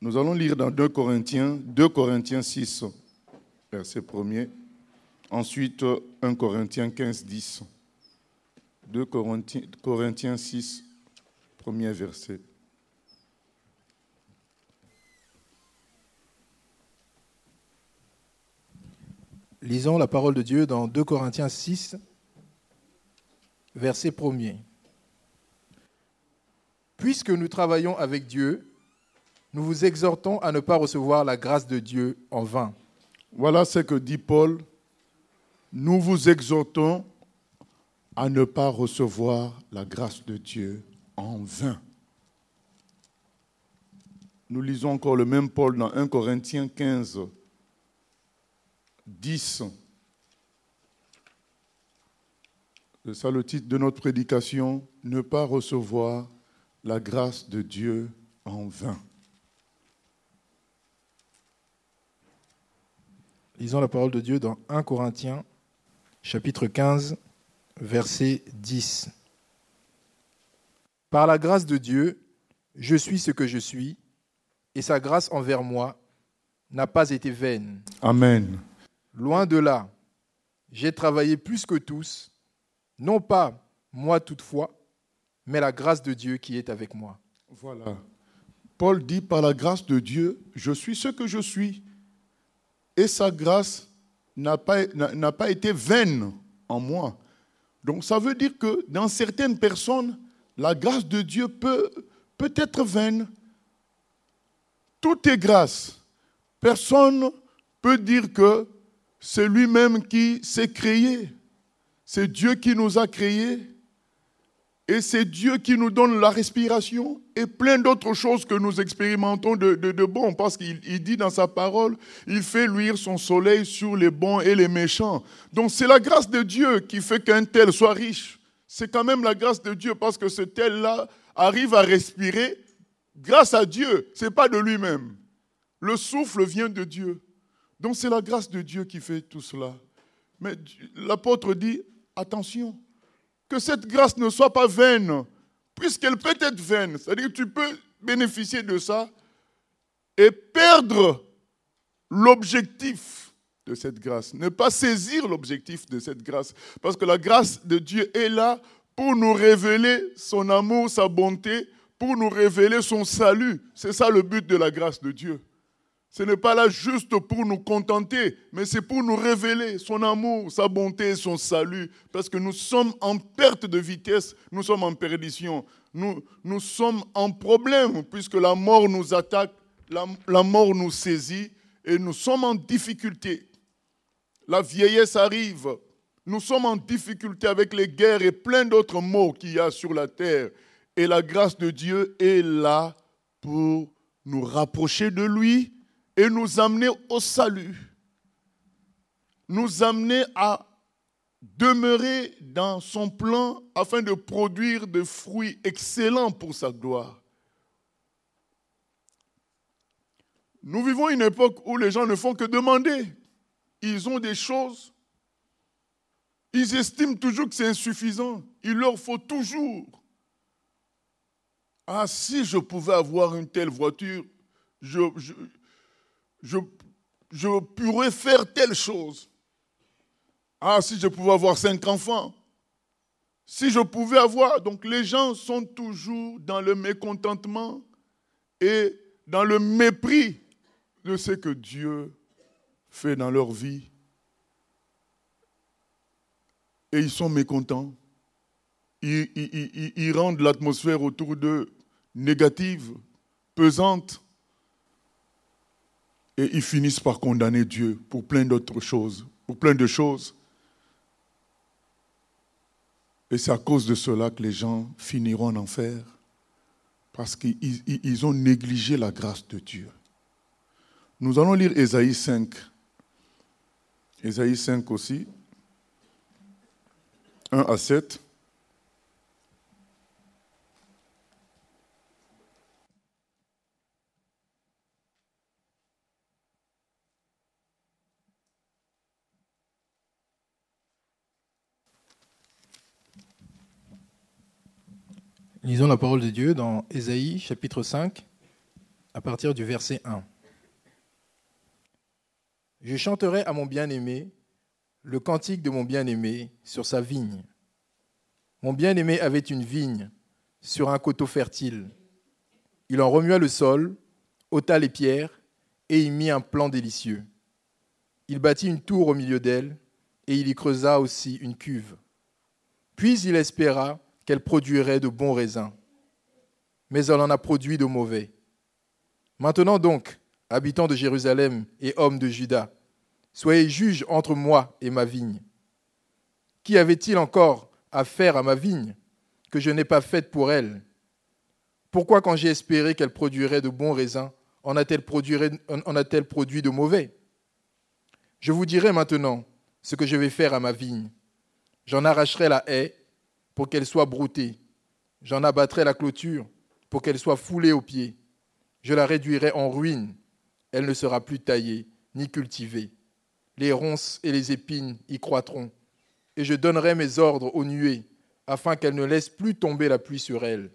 Nous allons lire dans 2 Corinthiens 6, verset 1er. Ensuite, 1 Corinthiens 15, 10. 2 Corinthiens 6, premier verset. Lisons la parole de Dieu dans 2 Corinthiens 6, verset 1er. Puisque nous travaillons avec Dieu, nous vous exhortons à ne pas recevoir la grâce de Dieu en vain. Voilà ce que dit Paul. Nous vous exhortons à ne pas recevoir la grâce de Dieu en vain. Nous lisons encore le même Paul dans 1 Corinthiens 15, 10. C'est ça le titre de notre prédication, ne pas recevoir la grâce de Dieu en vain. Lisons la parole de Dieu dans 1 Corinthiens, chapitre 15, verset 10. Par la grâce de Dieu, je suis ce que je suis, et sa grâce envers moi n'a pas été vaine. Amen. Loin de là, j'ai travaillé plus que tous, non pas moi toutefois, mais la grâce de Dieu qui est avec moi. Voilà. Paul dit, par la grâce de Dieu, je suis ce que je suis. Et sa grâce n'a pas été vaine en moi. Donc ça veut dire que dans certaines personnes, la grâce de Dieu peut être vaine. Tout est grâce. Personne ne peut dire que c'est lui-même qui s'est créé. C'est Dieu qui nous a créés. Et c'est Dieu qui nous donne la respiration et plein d'autres choses que nous expérimentons de bon. Parce qu'il dit dans sa parole, il fait luire son soleil sur les bons et les méchants. Donc c'est la grâce de Dieu qui fait qu'un tel soit riche. C'est quand même la grâce de Dieu parce que ce tel-là arrive à respirer grâce à Dieu. Ce n'est pas de lui-même. Le souffle vient de Dieu. Donc c'est la grâce de Dieu qui fait tout cela. Mais l'apôtre dit, attention. Que cette grâce ne soit pas vaine, puisqu'elle peut être vaine. C'est-à-dire que tu peux bénéficier de ça et perdre l'objectif de cette grâce. Ne pas saisir l'objectif de cette grâce. Parce que la grâce de Dieu est là pour nous révéler son amour, sa bonté, pour nous révéler son salut. C'est ça le but de la grâce de Dieu. Ce n'est pas là juste pour nous contenter, mais c'est pour nous révéler son amour, sa bonté et son salut. Parce que nous sommes en perte de vitesse, nous sommes en perdition. Nous sommes en problème, puisque la mort nous attaque, la mort nous saisit, et nous sommes en difficulté. La vieillesse arrive, nous sommes en difficulté avec les guerres et plein d'autres maux qu'il y a sur la terre. Et la grâce de Dieu est là pour nous rapprocher de lui, et nous amener au salut, nous amener à demeurer dans son plan afin de produire des fruits excellents pour sa gloire. Nous vivons une époque où les gens ne font que demander. Ils ont des choses, ils estiment toujours que c'est insuffisant. Il leur faut toujours. Ah, si je pouvais avoir une telle voiture, je pourrais faire telle chose. Ah, si je pouvais avoir 5 enfants. Si je pouvais avoir... Donc les gens sont toujours dans le mécontentement et dans le mépris de ce que Dieu fait dans leur vie. Et ils sont mécontents. Ils rendent l'atmosphère autour d'eux négative, pesante. Et ils finissent par condamner Dieu pour plein d'autres choses, pour plein de choses. Et c'est à cause de cela que les gens finiront en enfer, parce qu'ils ont négligé la grâce de Dieu. Nous allons lire Ésaïe 5. Ésaïe 5 aussi, 1 à 7. Lisons la parole de Dieu dans Ésaïe, chapitre 5, à partir du verset 1. Je chanterai à mon bien-aimé le cantique de mon bien-aimé sur sa vigne. Mon bien-aimé avait une vigne sur un coteau fertile. Il en remua le sol, ôta les pierres et y mit un plan délicieux. Il bâtit une tour au milieu d'elle et il y creusa aussi une cuve. Puis il espéra qu'elle produirait de bons raisins. Mais elle en a produit de mauvais. Maintenant donc, habitants de Jérusalem et hommes de Juda, soyez juges entre moi et ma vigne. Qu'y avait-il encore à faire à ma vigne que je n'ai pas faite pour elle? Pourquoi, quand j'ai espéré qu'elle produirait de bons raisins, en a-t-elle produit de mauvais? Je vous dirai maintenant ce que je vais faire à ma vigne. J'en arracherai la haie pour qu'elle soit broutée. J'en abattrai la clôture pour qu'elle soit foulée aux pieds. Je la réduirai en ruine. Elle ne sera plus taillée ni cultivée. Les ronces et les épines y croîtront. Et je donnerai mes ordres aux nuées, afin qu'elles ne laissent plus tomber la pluie sur elle.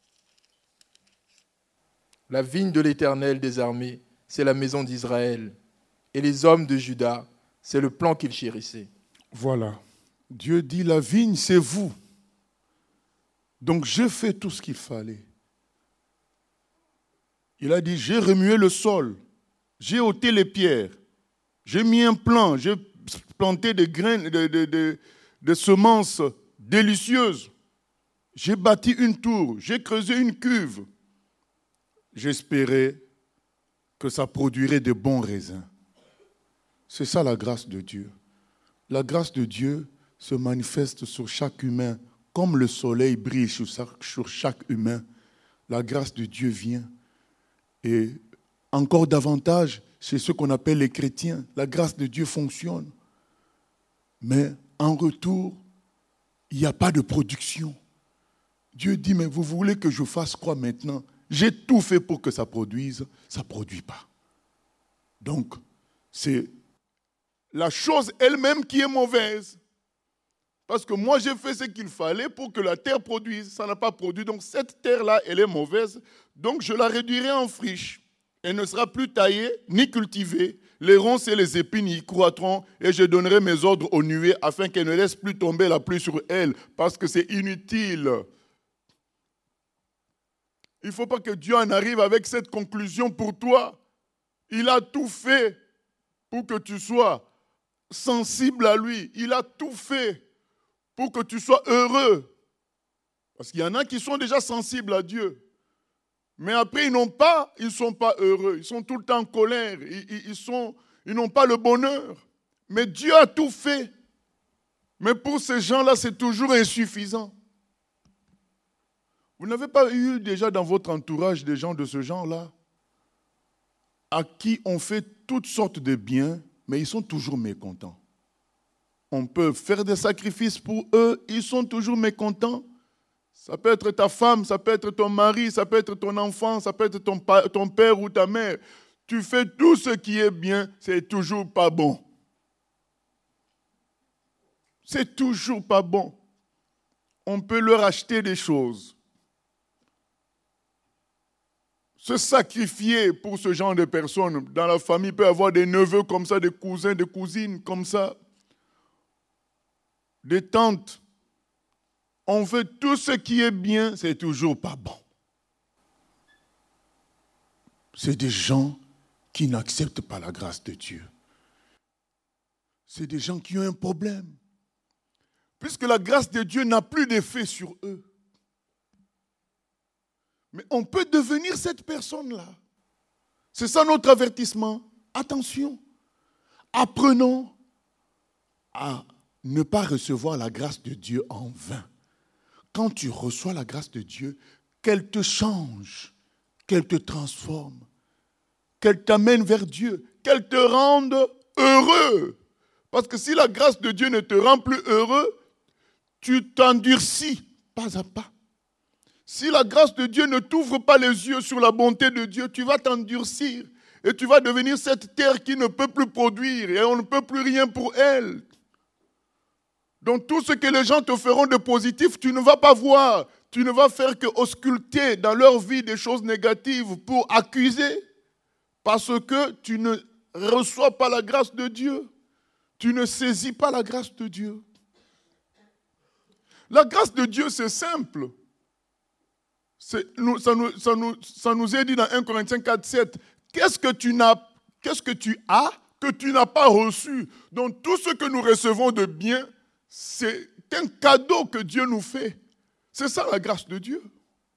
La vigne de l'Éternel des armées, c'est la maison d'Israël. Et les hommes de Juda, c'est le plan qu'il chérissait. Voilà. Dieu dit, la vigne, c'est vous. Donc, j'ai fait tout ce qu'il fallait. Il a dit, j'ai remué le sol, j'ai ôté les pierres, j'ai mis un plan, j'ai planté des graines, des semences délicieuses. J'ai bâti une tour, j'ai creusé une cuve. J'espérais que ça produirait de bons raisins. C'est ça la grâce de Dieu. La grâce de Dieu se manifeste sur chaque humain, comme le soleil brille sur chaque humain. La grâce de Dieu vient. Et encore davantage, chez ceux qu'on appelle les chrétiens, la grâce de Dieu fonctionne. Mais en retour, il n'y a pas de production. Dieu dit, mais vous voulez que je fasse quoi maintenant? J'ai tout fait pour que ça produise, ça ne produit pas. Donc, c'est la chose elle-même qui est mauvaise. Parce que moi, j'ai fait ce qu'il fallait pour que la terre produise. Ça n'a pas produit. Donc, cette terre-là, elle est mauvaise. Donc, je la réduirai en friche. Elle ne sera plus taillée ni cultivée. Les ronces et les épines y croîtront et je donnerai mes ordres aux nuées afin qu'elles ne laissent plus tomber la pluie sur elles parce que c'est inutile. Il ne faut pas que Dieu en arrive avec cette conclusion pour toi. Il a tout fait pour que tu sois sensible à lui. Il a tout fait pour que tu sois heureux. Parce qu'il y en a qui sont déjà sensibles à Dieu. Mais après, ils ne sont pas heureux. Ils sont tout le temps en colère. Ils n'ont pas le bonheur. Mais Dieu a tout fait. Mais pour ces gens-là, c'est toujours insuffisant. Vous n'avez pas eu déjà dans votre entourage des gens de ce genre-là à qui on fait toutes sortes de biens, mais ils sont toujours mécontents. On peut faire des sacrifices pour eux, ils sont toujours mécontents. Ça peut être ta femme, ça peut être ton mari, ça peut être ton enfant, ça peut être ton père ou ta mère. Tu fais tout ce qui est bien, c'est toujours pas bon. C'est toujours pas bon. On peut leur acheter des choses. Se sacrifier pour ce genre de personnes. Dans la famille, il peut y avoir des neveux comme ça, des cousins, des cousines comme ça, des tantes. On fait tout ce qui est bien, c'est toujours pas bon. C'est des gens qui n'acceptent pas la grâce de Dieu. C'est des gens qui ont un problème. Puisque la grâce de Dieu n'a plus d'effet sur eux. Mais on peut devenir cette personne-là. C'est ça notre avertissement. Attention, apprenons à ne pas recevoir la grâce de Dieu en vain. Quand tu reçois la grâce de Dieu, qu'elle te change, qu'elle te transforme, qu'elle t'amène vers Dieu, qu'elle te rende heureux. Parce que si la grâce de Dieu ne te rend plus heureux, tu t'endurcis pas à pas. Si la grâce de Dieu ne t'ouvre pas les yeux sur la bonté de Dieu, tu vas t'endurcir et tu vas devenir cette terre qui ne peut plus produire et on ne peut plus rien pour elle. Donc tout ce que les gens te feront de positif, tu ne vas pas voir. Tu ne vas faire que ausculter dans leur vie des choses négatives pour accuser parce que tu ne reçois pas la grâce de Dieu. Tu ne saisis pas la grâce de Dieu. La grâce de Dieu, c'est simple. Ça nous est dit dans 1 Corinthiens 4, 7. Qu'est-ce que tu as que tu n'as pas reçu? Donc tout ce que nous recevons de bien, c'est un cadeau que Dieu nous fait. C'est ça la grâce de Dieu.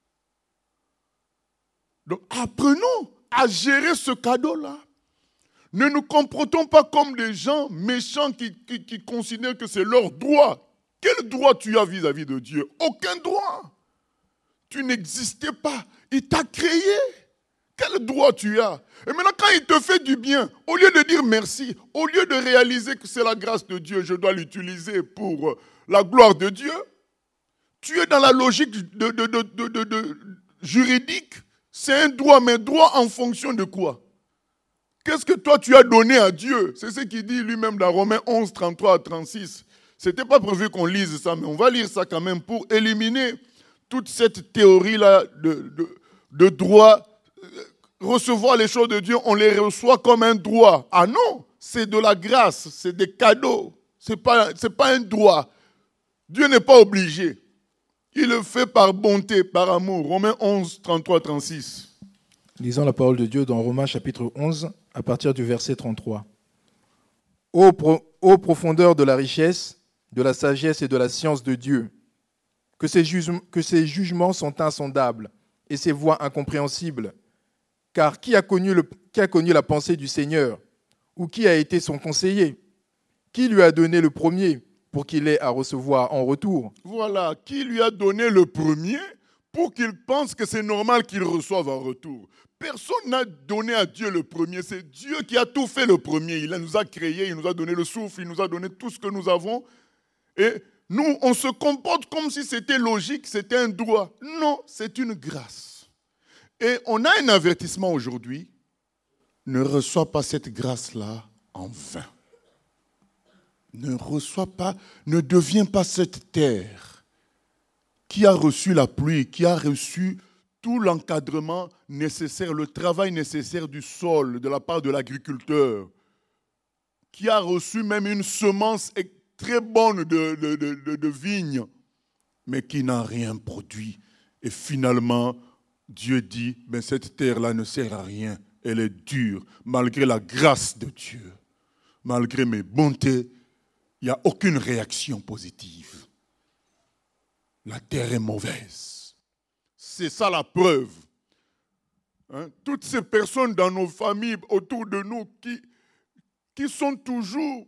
Donc apprenons à gérer ce cadeau-là. Ne nous comportons pas comme des gens méchants qui considèrent que c'est leur droit. Quel droit tu as vis-à-vis de Dieu? Aucun droit. Tu n'existais pas. Il t'a créé. Quel droit tu as? Et maintenant, quand il te fait du bien, au lieu de dire merci, au lieu de réaliser que c'est la grâce de Dieu, je dois l'utiliser pour la gloire de Dieu, tu es dans la logique juridique. C'est un droit, mais droit en fonction de quoi? Qu'est-ce que toi tu as donné à Dieu? C'est ce qu'il dit lui-même dans Romains 11, 33 à 36. Ce n'était pas prévu qu'on lise ça, mais on va lire ça quand même pour éliminer toute cette théorie-là de droit. Recevoir les choses de Dieu, on les reçoit comme un droit. Ah non, c'est de la grâce, c'est des cadeaux. C'est pas un droit. Dieu n'est pas obligé. Il le fait par bonté, par amour. Romains 11, 33, 36. Lisons la parole de Dieu dans Romains chapitre 11, à partir du verset 33. Ô profondeur de la richesse, de la sagesse et de la science de Dieu, que ses jugements sont insondables et ses voies incompréhensibles. Car qui a connu la pensée du Seigneur? Ou qui a été son conseiller? Qui lui a donné le premier pour qu'il ait à recevoir en retour? Voilà, qui lui a donné le premier pour qu'il pense que c'est normal qu'il reçoive en retour? Personne n'a donné à Dieu le premier, c'est Dieu qui a tout fait le premier. Il nous a créés, il nous a donné le souffle, il nous a donné tout ce que nous avons. Et nous, on se comporte comme si c'était logique, c'était un droit. Non, c'est une grâce. Et on a un avertissement aujourd'hui. Ne reçois pas cette grâce-là en vain. Ne reçois pas, ne deviens pas cette terre qui a reçu la pluie, qui a reçu tout l'encadrement nécessaire, le travail nécessaire du sol de la part de l'agriculteur, qui a reçu même une semence très bonne de vigne, mais qui n'a rien produit. Et finalement, Dieu dit, mais cette terre-là ne sert à rien, elle est dure, malgré la grâce de Dieu, malgré mes bontés, il n'y a aucune réaction positive. La terre est mauvaise. C'est ça la preuve. Toutes ces personnes dans nos familles, autour de nous, qui ont toujours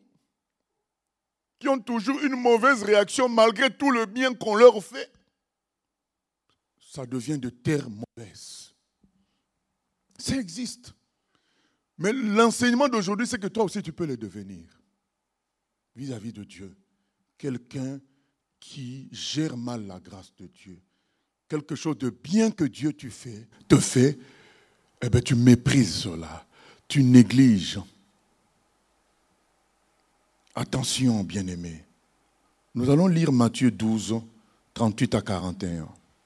une mauvaise réaction malgré tout le bien qu'on leur fait, ça devient de terre mauvaise. Ça existe. Mais l'enseignement d'aujourd'hui, c'est que toi aussi, tu peux le devenir. Vis-à-vis de Dieu. Quelqu'un qui gère mal la grâce de Dieu. Quelque chose de bien que Dieu te fait, eh bien, tu méprises cela. Tu négliges. Attention, bien-aimés. Nous allons lire Matthieu 12, 38 à 41.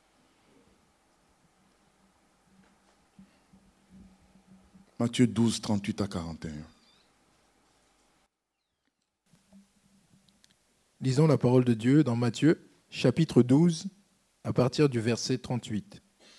Matthieu 12, 38 à 41. Lisons la parole de Dieu dans Matthieu, chapitre 12, à partir du verset 38.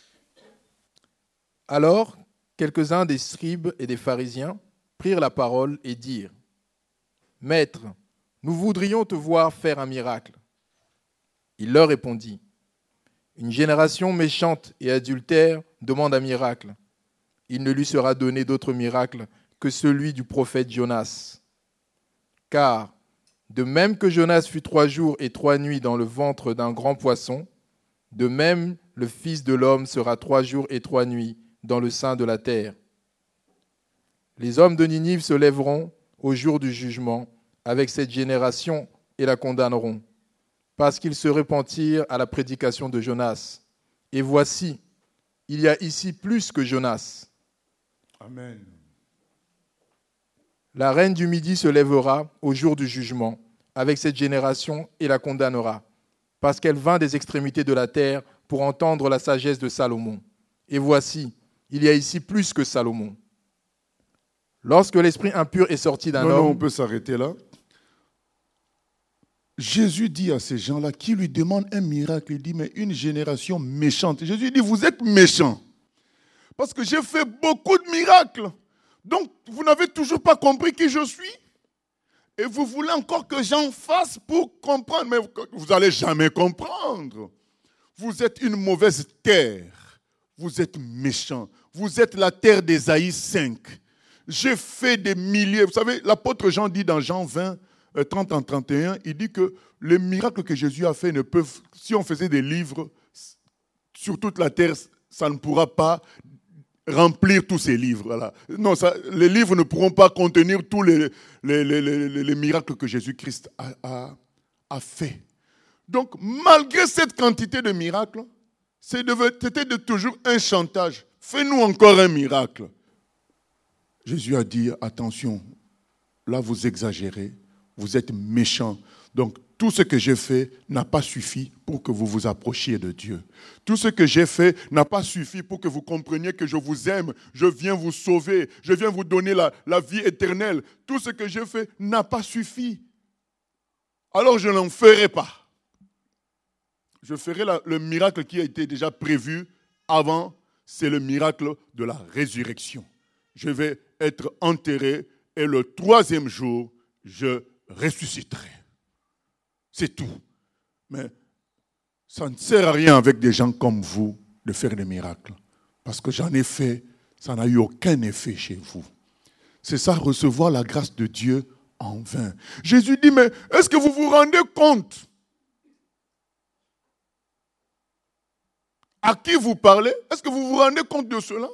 Alors, quelques-uns des scribes et des pharisiens prirent la parole et dirent : « Maître, nous voudrions te voir faire un miracle. » Il leur répondit : « Une génération méchante et adultère demande un miracle. Il ne lui sera donné d'autre miracle que celui du prophète Jonas. Car, de même que Jonas fut 3 jours et 3 nuits dans le ventre d'un grand poisson, de même le Fils de l'homme sera 3 jours et 3 nuits dans le sein de la terre. Les hommes de Ninive se lèveront au jour du jugement avec cette génération et la condamneront, parce qu'ils se repentirent à la prédication de Jonas. Et voici, il y a ici plus que Jonas. Amen. La reine du Midi se lèvera au jour du jugement avec cette génération et la condamnera, parce qu'elle vint des extrémités de la terre pour entendre la sagesse de Salomon. Et voici, il y a ici plus que Salomon. Lorsque l'esprit impur est sorti d'un homme... Non, on peut s'arrêter là. Jésus dit à ces gens-là qui lui demandent un miracle, il dit, mais une génération méchante. Jésus dit, vous êtes méchants. Parce que j'ai fait beaucoup de miracles. Donc, vous n'avez toujours pas compris qui je suis. Et vous voulez encore que j'en fasse pour comprendre. Mais vous n'allez jamais comprendre. Vous êtes une mauvaise terre. Vous êtes méchants. Vous êtes la terre d'Ésaïe 5. J'ai fait des milliers. Vous savez, l'apôtre Jean dit dans Jean 20, 30 en 31, il dit que les miracles que Jésus a fait ne peuvent, si on faisait des livres sur toute la terre, ça ne pourra pas remplir tous ces livres. Voilà. Non, les livres ne pourront pas contenir tous les miracles que Jésus-Christ a fait. Donc, malgré cette quantité de miracles, c'était toujours un chantage. Fais-nous encore un miracle. Jésus a dit, attention, là vous exagérez, vous êtes méchants. Donc, tout ce que j'ai fait n'a pas suffi pour que vous vous approchiez de Dieu. Tout ce que j'ai fait n'a pas suffi pour que vous compreniez que je vous aime, je viens vous sauver, je viens vous donner la vie éternelle. Tout ce que j'ai fait n'a pas suffi. Alors je n'en ferai pas. Je ferai le miracle qui a été déjà prévu avant, c'est le miracle de la résurrection. Je vais être enterré et le 3e jour, je ressusciterai. C'est tout. Mais ça ne sert à rien avec des gens comme vous de faire des miracles. Parce que j'en ai fait, ça n'a eu aucun effet chez vous. C'est ça, recevoir la grâce de Dieu en vain. Jésus dit, mais est-ce que vous vous rendez compte à qui vous parlez? Est-ce que vous vous rendez compte de cela?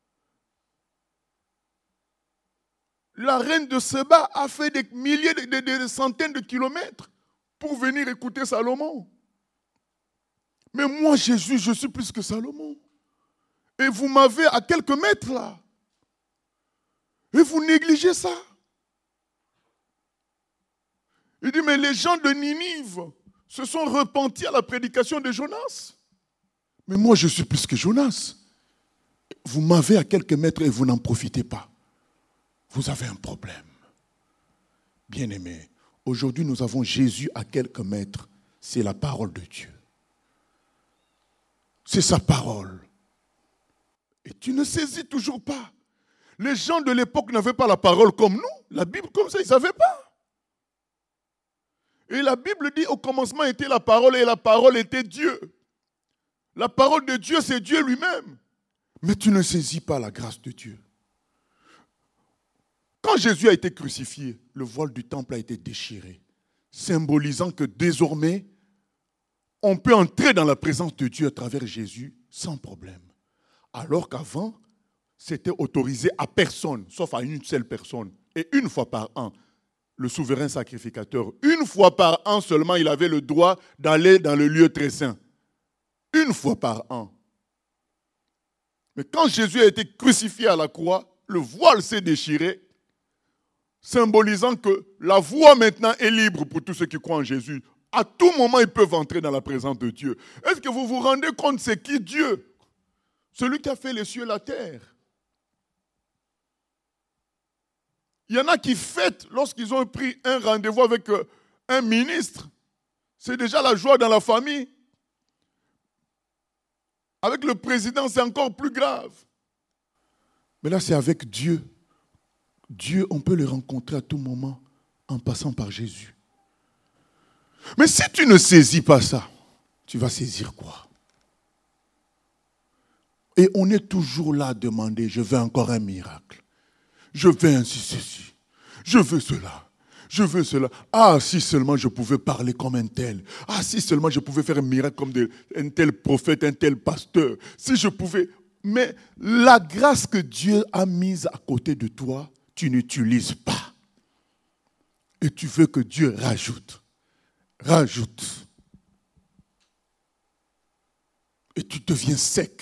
La reine de Séba a fait des milliers, des centaines de kilomètres pour venir écouter Salomon. Mais moi, Jésus, je suis plus que Salomon. Et vous m'avez à quelques mètres là. Et vous négligez ça. Il dit, mais les gens de Ninive se sont repentis à la prédication de Jonas. Mais moi, je suis plus que Jonas. Vous m'avez à quelques mètres et vous n'en profitez pas. Vous avez un problème. Bien-aimés, aujourd'hui, nous avons Jésus à quelques mètres. C'est la parole de Dieu. C'est sa parole. Et tu ne saisis toujours pas. Les gens de l'époque n'avaient pas la parole comme nous. La Bible comme ça, ils ne savaient pas. Et la Bible dit, au commencement était la parole et la parole était Dieu. La parole de Dieu, c'est Dieu lui-même. Mais tu ne saisis pas la grâce de Dieu. Quand Jésus a été crucifié, le voile du temple a été déchiré, symbolisant que désormais, on peut entrer dans la présence de Dieu à travers Jésus sans problème. Alors qu'avant, c'était autorisé à personne, sauf à une seule personne. Et une fois par an, le souverain sacrificateur, une fois par an seulement, il avait le droit d'aller dans le lieu très saint. Une fois par an. Mais quand Jésus a été crucifié à la croix, le voile s'est déchiré, symbolisant que la voie maintenant est libre pour tous ceux qui croient en Jésus. À tout moment, ils peuvent entrer dans la présence de Dieu. Est-ce que vous vous rendez compte, c'est qui Dieu? Celui qui a fait les cieux et la terre. Il y en a qui fêtent lorsqu'ils ont pris un rendez-vous avec un ministre. C'est déjà la joie dans la famille. Avec le président, c'est encore plus grave. Mais là, c'est avec Dieu. Dieu, on peut le rencontrer à tout moment en passant par Jésus. Mais si tu ne saisis pas ça, tu vas saisir quoi? Et on est toujours là à demander, je veux encore un miracle. Je veux ainsi ceci. Je veux cela. Je veux cela. Ah, si seulement je pouvais parler comme un tel. Ah, si seulement je pouvais faire un miracle comme un tel prophète, un tel pasteur. Si je pouvais. Mais la grâce que Dieu a mise à côté de toi, tu n'utilises pas. Et tu veux que Dieu rajoute. Rajoute. Et tu deviens sec.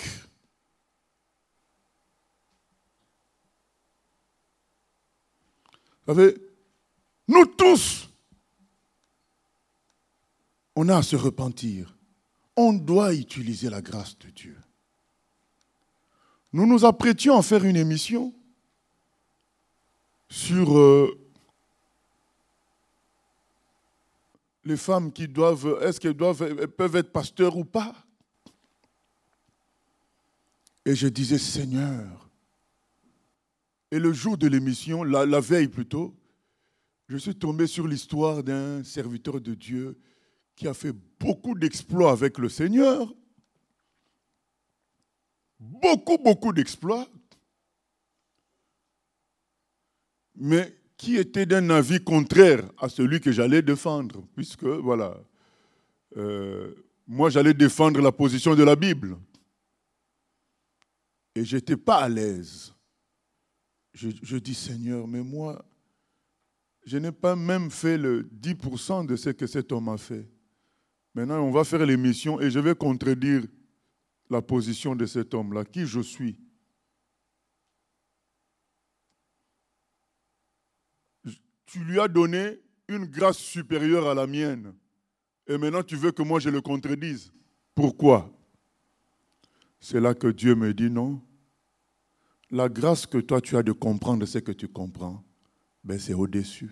Vous savez, nous tous, on a à se repentir. On doit utiliser la grâce de Dieu. Nous nous apprêtions à faire une émission sur les femmes qui doivent, est-ce qu'elles peuvent être pasteurs ou pas? Et je disais, Seigneur, et le jour de l'émission, la veille plutôt, je suis tombé sur l'histoire d'un serviteur de Dieu qui a fait beaucoup d'exploits avec le Seigneur. Beaucoup d'exploits. Mais qui était d'un avis contraire à celui que j'allais défendre. Puisque, voilà, moi j'allais défendre la position de la Bible. Et je n'étais pas à l'aise. Je dis, Seigneur, mais moi, je n'ai pas même fait le 10% de ce que cet homme a fait. Maintenant, on va faire l'émission et je vais contredire la position de cet homme-là, qui je suis. Tu lui as donné une grâce supérieure à la mienne. Et maintenant, tu veux que moi je le contredise. Pourquoi? C'est là que Dieu me dit non. La grâce que toi tu as de comprendre ce que tu comprends, ben c'est au-dessus.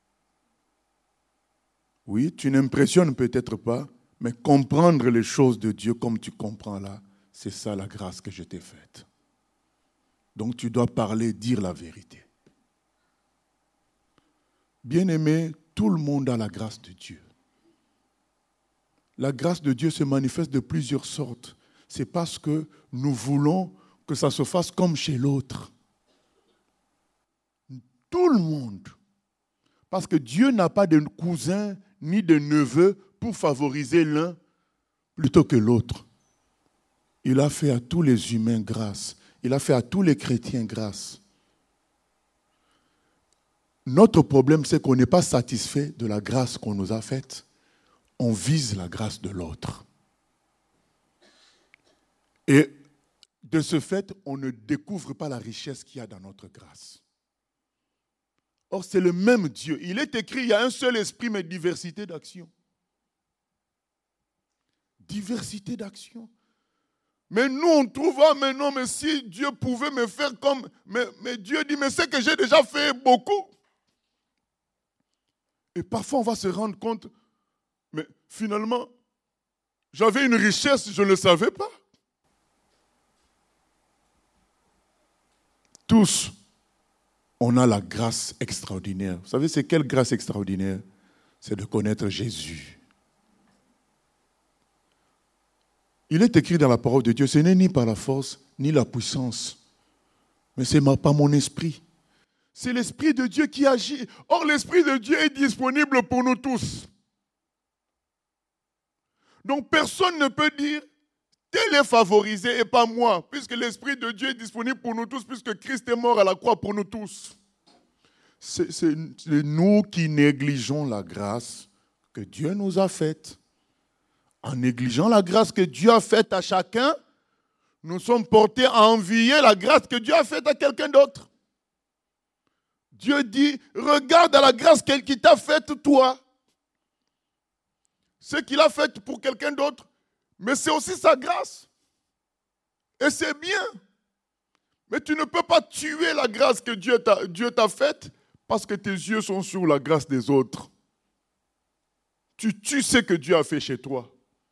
Oui, tu n'impressionnes peut-être pas, mais comprendre les choses de Dieu comme tu comprends là, c'est ça la grâce que je t'ai faite. Donc tu dois parler, dire la vérité. Bien-aimé, tout le monde a la grâce de Dieu. La grâce de Dieu se manifeste de plusieurs sortes. C'est parce que nous voulons que ça se fasse comme chez l'autre. Tout le monde. Parce que Dieu n'a pas de cousins ni de neveux pour favoriser l'un plutôt que l'autre. Il a fait à tous les humains grâce. Il a fait à tous les chrétiens grâce. Notre problème, c'est qu'on n'est pas satisfait de la grâce qu'on nous a faite. On vise la grâce de l'autre. Et de ce fait, on ne découvre pas la richesse qu'il y a dans notre grâce. Or, c'est le même Dieu. Il est écrit, il y a un seul esprit, mais diversité d'action. Diversité d'action. Mais nous, on trouve, ah, mais non, mais si Dieu pouvait me faire comme... Mais Dieu dit, mais c'est que j'ai déjà fait beaucoup. Et parfois, on va se rendre compte, mais finalement, j'avais une richesse, je ne le savais pas. Tous, on a la grâce extraordinaire. Vous savez, c'est quelle grâce extraordinaire? C'est de connaître Jésus. Il est écrit dans la parole de Dieu, ce n'est ni par la force, ni la puissance, mais c'est par mon esprit. C'est l'Esprit de Dieu qui agit. Or, l'Esprit de Dieu est disponible pour nous tous. Donc, personne ne peut dire, tel est favorisé et pas moi, puisque l'Esprit de Dieu est disponible pour nous tous, puisque Christ est mort à la croix pour nous tous. C'est nous qui négligeons la grâce que Dieu nous a faite. En négligeant la grâce que Dieu a faite à chacun, nous sommes portés à envier la grâce que Dieu a faite à quelqu'un d'autre. Dieu dit, regarde à la grâce qu'il t'a faite toi. Ce qu'il a fait pour quelqu'un d'autre, mais c'est aussi sa grâce. Et c'est bien. Mais tu ne peux pas tuer la grâce que Dieu t'a faite parce que tes yeux sont sur la grâce des autres. Tu tues ce que Dieu a fait chez toi.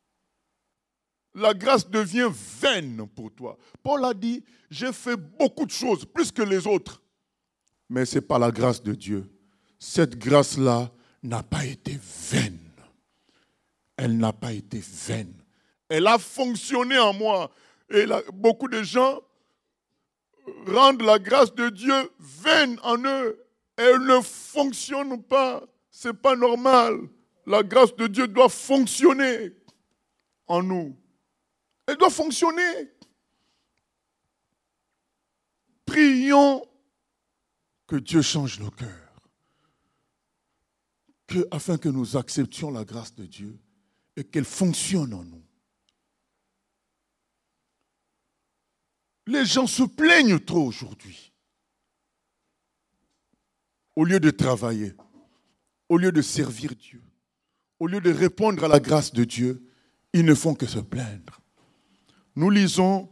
La grâce devient vaine pour toi. Paul a dit, j'ai fait beaucoup de choses, plus que les autres. Mais ce n'est pas la grâce de Dieu. Cette grâce-là n'a pas été vaine. Elle n'a pas été vaine. Elle a fonctionné en moi. Et beaucoup de gens rendent la grâce de Dieu vaine en eux. Elle ne fonctionne pas. Ce n'est pas normal. La grâce de Dieu doit fonctionner en nous. Elle doit fonctionner. Prions que Dieu change nos cœurs. Afin que nous acceptions la grâce de Dieu et qu'elle fonctionne en nous. Les gens se plaignent trop aujourd'hui. Au lieu de travailler, au lieu de servir Dieu, au lieu de répondre à la grâce de Dieu, Ils ne font que se plaindre. Nous lisons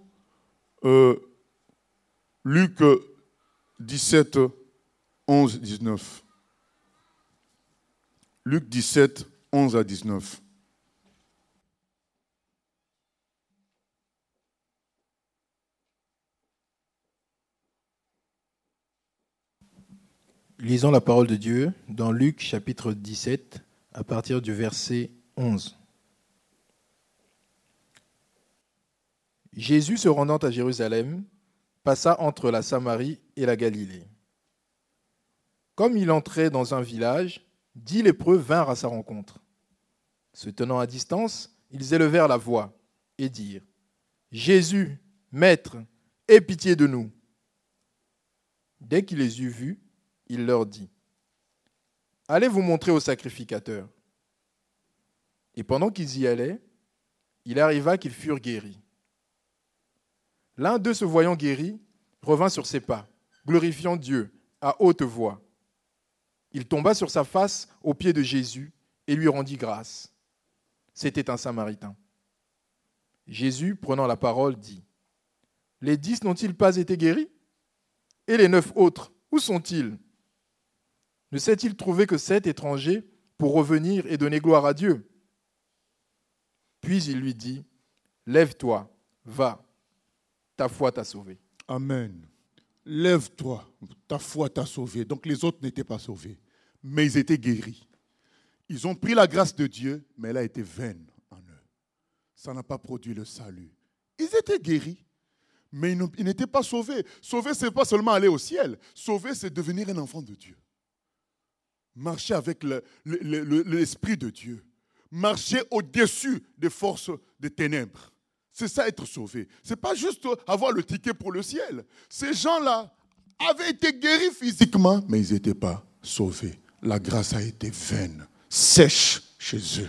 Luc 17, 11, 19. Luc 17, 11 à 19. Lisons la parole de Dieu dans Luc chapitre 17 à partir du verset 11. Jésus, se rendant à Jérusalem, passa entre la Samarie et la Galilée. Comme il entrait dans un village, 10 lépreux vinrent à sa rencontre. Se tenant à distance, ils élevèrent la voix et dirent : « Jésus, Maître, aie pitié de nous. » Dès qu'il les eut vus, il leur dit : « Allez vous montrer au sacrificateur. » Et pendant qu'ils y allaient, il arriva qu'ils furent guéris. L'un d'eux, se voyant guéri, revint sur ses pas, glorifiant Dieu à haute voix. Il tomba sur sa face aux pieds de Jésus et lui rendit grâce. C'était un Samaritain. Jésus, prenant la parole, dit : « Les 10 n'ont-ils pas été guéris ? Et les 9 autres, où sont-ils ? Ne s'est-il trouvé que 7 étrangers pour revenir et donner gloire à Dieu ? » Puis il lui dit : « Lève-toi, va, ta foi t'a sauvé. » Amen. Lève-toi, ta foi t'a sauvé. Donc les autres n'étaient pas sauvés, mais ils étaient guéris. Ils ont pris la grâce de Dieu, mais elle a été vaine en eux. Ça n'a pas produit le salut. Ils étaient guéris, mais ils n'étaient pas sauvés. Sauver, ce n'est pas seulement aller au ciel. Sauver, c'est devenir un enfant de Dieu. Marcher avec l'Esprit de Dieu. Marcher au-dessus des forces des ténèbres. C'est ça être sauvé. Ce n'est pas juste avoir le ticket pour le ciel. Ces gens-là avaient été guéris physiquement, mais ils n'étaient pas sauvés. La grâce a été vaine, sèche chez eux.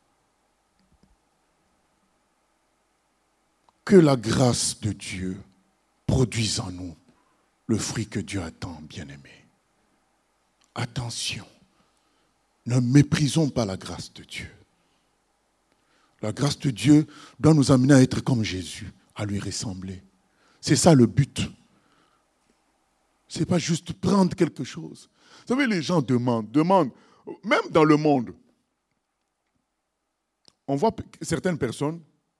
Que la grâce de Dieu produise en nous le fruit que Dieu attend, bien-aimés. Attention, ne méprisons pas la grâce de Dieu. La grâce de Dieu doit nous amener à être comme Jésus, à lui ressembler. C'est ça le but. Ce n'est pas juste prendre quelque chose. Vous savez, les gens demandent, même dans le monde. On voit certaines personnes,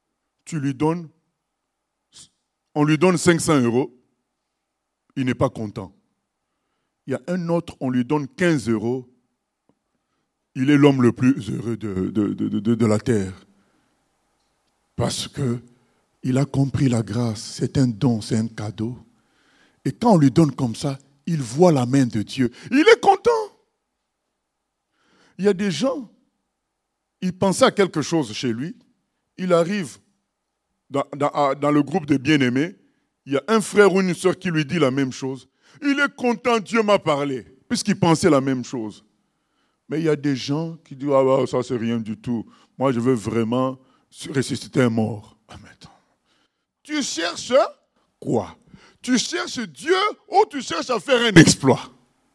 on lui donne 500 €, il n'est pas content. Il y a un autre, on lui donne 15 €, il est l'homme le plus heureux de la terre. Parce qu'il a compris la grâce, c'est un don, c'est un cadeau. Et quand on lui donne comme ça, il voit la main de Dieu. Il est content. Il y a des gens, ils pensaient à quelque chose chez lui, il arrive dans le groupe de bien-aimés, il y a un frère ou une soeur qui lui dit la même chose. Il est content, Dieu m'a parlé, puisqu'il pensait la même chose. Mais il y a des gens qui disent « Ah, ça c'est rien du tout. Moi je veux vraiment ressusciter un mort. » Ah, mais attends. Tu cherches quoi? Tu cherches Dieu ou tu cherches à faire un exploit?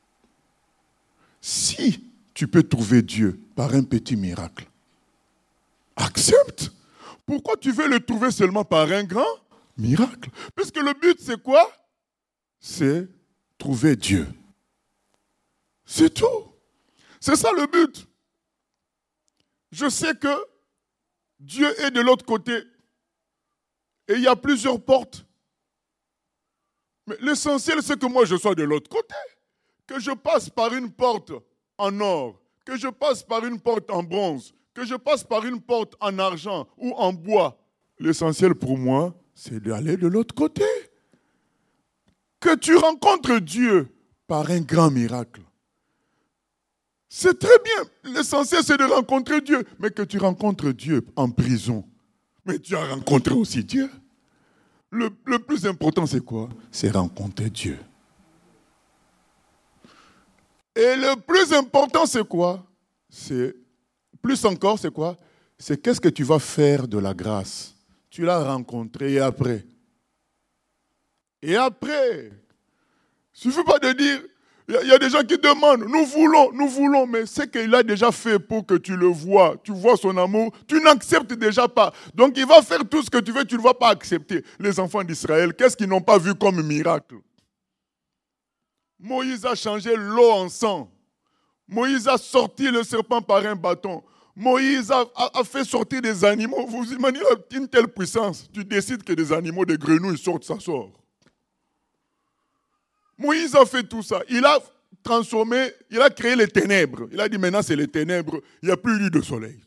Si tu peux trouver Dieu par un petit miracle, accepte. Pourquoi tu veux le trouver seulement par un grand miracle? Puisque le but c'est quoi? C'est trouver Dieu. C'est tout. C'est ça le but. Je sais que Dieu est de l'autre côté. Et il y a plusieurs portes. Mais l'essentiel, c'est que moi, je sois de l'autre côté. Que je passe par une porte en or. Que je passe par une porte en bronze. Que je passe par une porte en argent ou en bois. L'essentiel pour moi, c'est d'aller de l'autre côté. Que tu rencontres Dieu par un grand miracle. C'est très bien. L'essentiel, c'est de rencontrer Dieu. Mais que tu rencontres Dieu en prison. Mais tu as rencontré aussi Dieu. Le plus important, c'est quoi? C'est rencontrer Dieu. Et le plus important, c'est quoi? Plus encore, c'est quoi? C'est qu'est-ce que tu vas faire de la grâce? Tu l'as rencontré et après? Et après? Il ne suffit pas de dire, Il y a des gens qui demandent, nous voulons, mais c'est qu'il a déjà fait pour que tu le vois. Tu vois son amour, tu n'acceptes déjà pas. Donc il va faire tout ce que tu veux, tu ne vas pas accepter. Les enfants d'Israël, qu'est-ce qu'ils n'ont pas vu comme miracle? Moïse a changé l'eau en sang. Moïse a sorti le serpent par un bâton. Moïse a fait sortir des animaux. Vous imaginez une telle puissance. Tu décides que des animaux, des grenouilles sortent, ça sort. Moïse a fait tout ça. Il a transformé, il a créé les ténèbres. Il a dit maintenant c'est les ténèbres, il n'y a plus de soleil.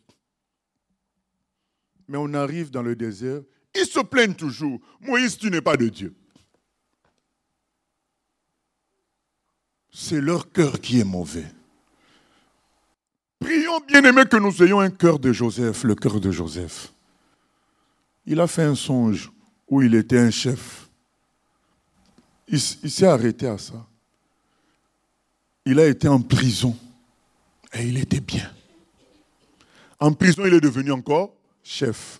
Mais on arrive dans le désert, ils se plaignent toujours. Moïse, tu n'es pas de Dieu. C'est leur cœur qui est mauvais. Prions, bien-aimés, que nous ayons un cœur de Joseph, le cœur de Joseph. Il a fait un songe où il était un chef. Il s'est arrêté à ça. Il a été en prison et il était bien. En prison, il est devenu encore chef.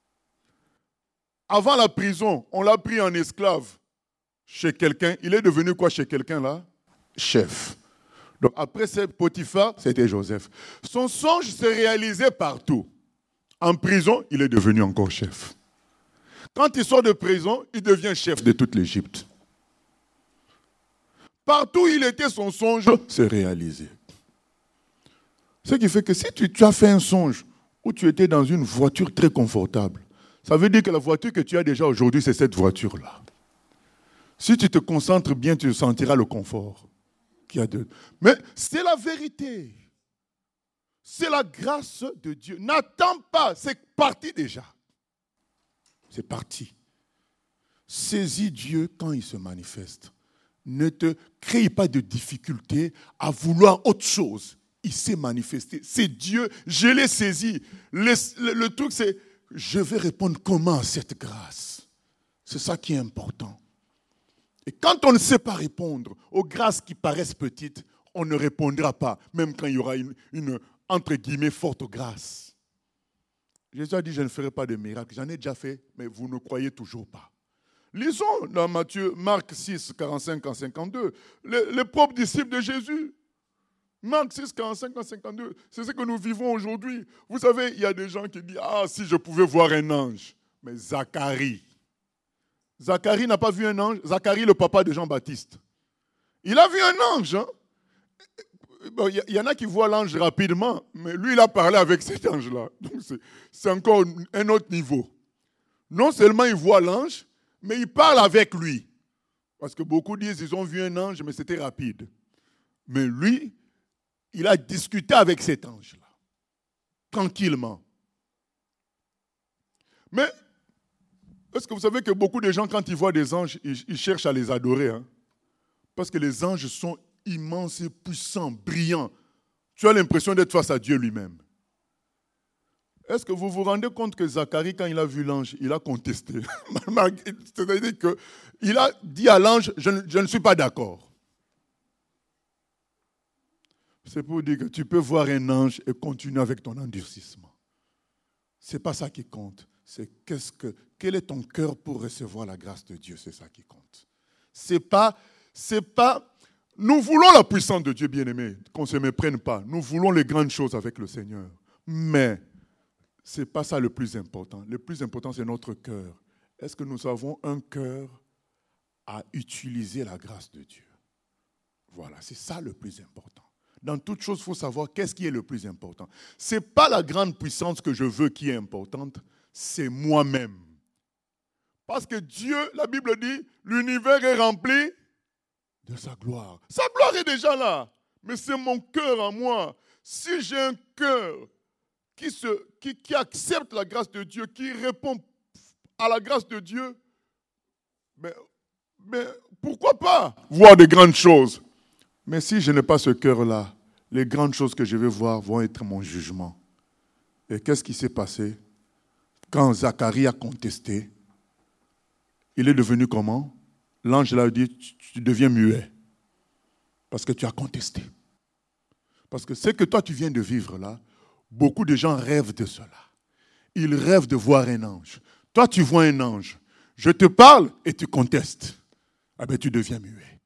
Avant la prison, on l'a pris en esclave chez quelqu'un. Il est devenu quoi chez quelqu'un là? Chef. Donc après c'est Potiphar, c'était Joseph. Son songe s'est réalisé partout. En prison, il est devenu encore chef. Quand il sort de prison, il devient chef de toute l'Égypte. Partout où il était, son songe s'est réalisé. Ce qui fait que si tu as fait un songe où tu étais dans une voiture très confortable, ça veut dire que la voiture que tu as déjà aujourd'hui, c'est cette voiture-là. Si tu te concentres bien, tu sentiras le confort qu'il y a dedans. Mais c'est la vérité. C'est la grâce de Dieu. N'attends pas, c'est parti déjà. C'est parti. Saisis Dieu quand il se manifeste. Ne te crée pas de difficulté à vouloir autre chose. Il s'est manifesté. C'est Dieu, je l'ai saisi. Le truc, c'est, je vais répondre comment à cette grâce. C'est ça qui est important. Et quand on ne sait pas répondre aux grâces qui paraissent petites, on ne répondra pas, même quand il y aura une entre guillemets, forte grâce. Jésus a dit, je ne ferai pas de miracle. J'en ai déjà fait, mais vous ne croyez toujours pas. Lisons dans Marc 6, 45 à 52, les propres disciples de Jésus. Marc 6, 45 à 52, c'est ce que nous vivons aujourd'hui. Vous savez, il y a des gens qui disent, ah, si je pouvais voir un ange. Mais Zacharie n'a pas vu un ange. Zacharie, le papa de Jean-Baptiste. Il a vu un ange. Hein? Bon, il y en a qui voient l'ange rapidement, mais lui, il a parlé avec cet ange-là. Donc, c'est encore un autre niveau. Non seulement il voit l'ange, mais il parle avec lui. Parce que beaucoup disent qu'ils ont vu un ange, mais c'était rapide. Mais lui, il a discuté avec cet ange-là, tranquillement. Mais, est-ce que vous savez que beaucoup de gens, quand ils voient des anges, ils cherchent à les adorer, hein? Parce que les anges sont immenses, puissants, brillants. Tu as l'impression d'être face à Dieu lui-même. Est-ce que vous vous rendez compte que Zacharie, quand il a vu l'ange, il a contesté? C'est-à-dire qu'il a dit à l'ange, je ne suis pas d'accord. C'est pour dire que tu peux voir un ange et continuer avec ton endurcissement. Ce n'est pas ça qui compte. C'est quel est ton cœur pour recevoir la grâce de Dieu, c'est ça qui compte. C'est pas, nous voulons la puissance de Dieu, bien-aimé, qu'on ne se méprenne pas. Nous voulons les grandes choses avec le Seigneur. Mais ce n'est pas ça le plus important. Le plus important, c'est notre cœur. Est-ce que nous avons un cœur à utiliser la grâce de Dieu? Voilà, c'est ça le plus important. Dans toute chose, il faut savoir qu'est-ce qui est le plus important. Ce n'est pas la grande puissance que je veux qui est importante, c'est moi-même. Parce que Dieu, la Bible dit, l'univers est rempli de sa gloire. Sa gloire est déjà là, mais c'est mon cœur en moi. Si j'ai un cœur qui accepte la grâce de Dieu, qui répond à la grâce de Dieu, mais pourquoi pas voir de grandes choses? Mais si je n'ai pas ce cœur-là, les grandes choses que je vais voir vont être mon jugement. Et qu'est-ce qui s'est passé? Quand Zacharie a contesté, il est devenu comment? L'ange l'a dit, tu deviens muet. Parce que tu as contesté. Parce que ce que toi tu viens de vivre là, beaucoup de gens rêvent de cela. Ils rêvent de voir un ange. Toi tu vois un ange. Je te parle et tu contestes. Ah ben tu deviens muet.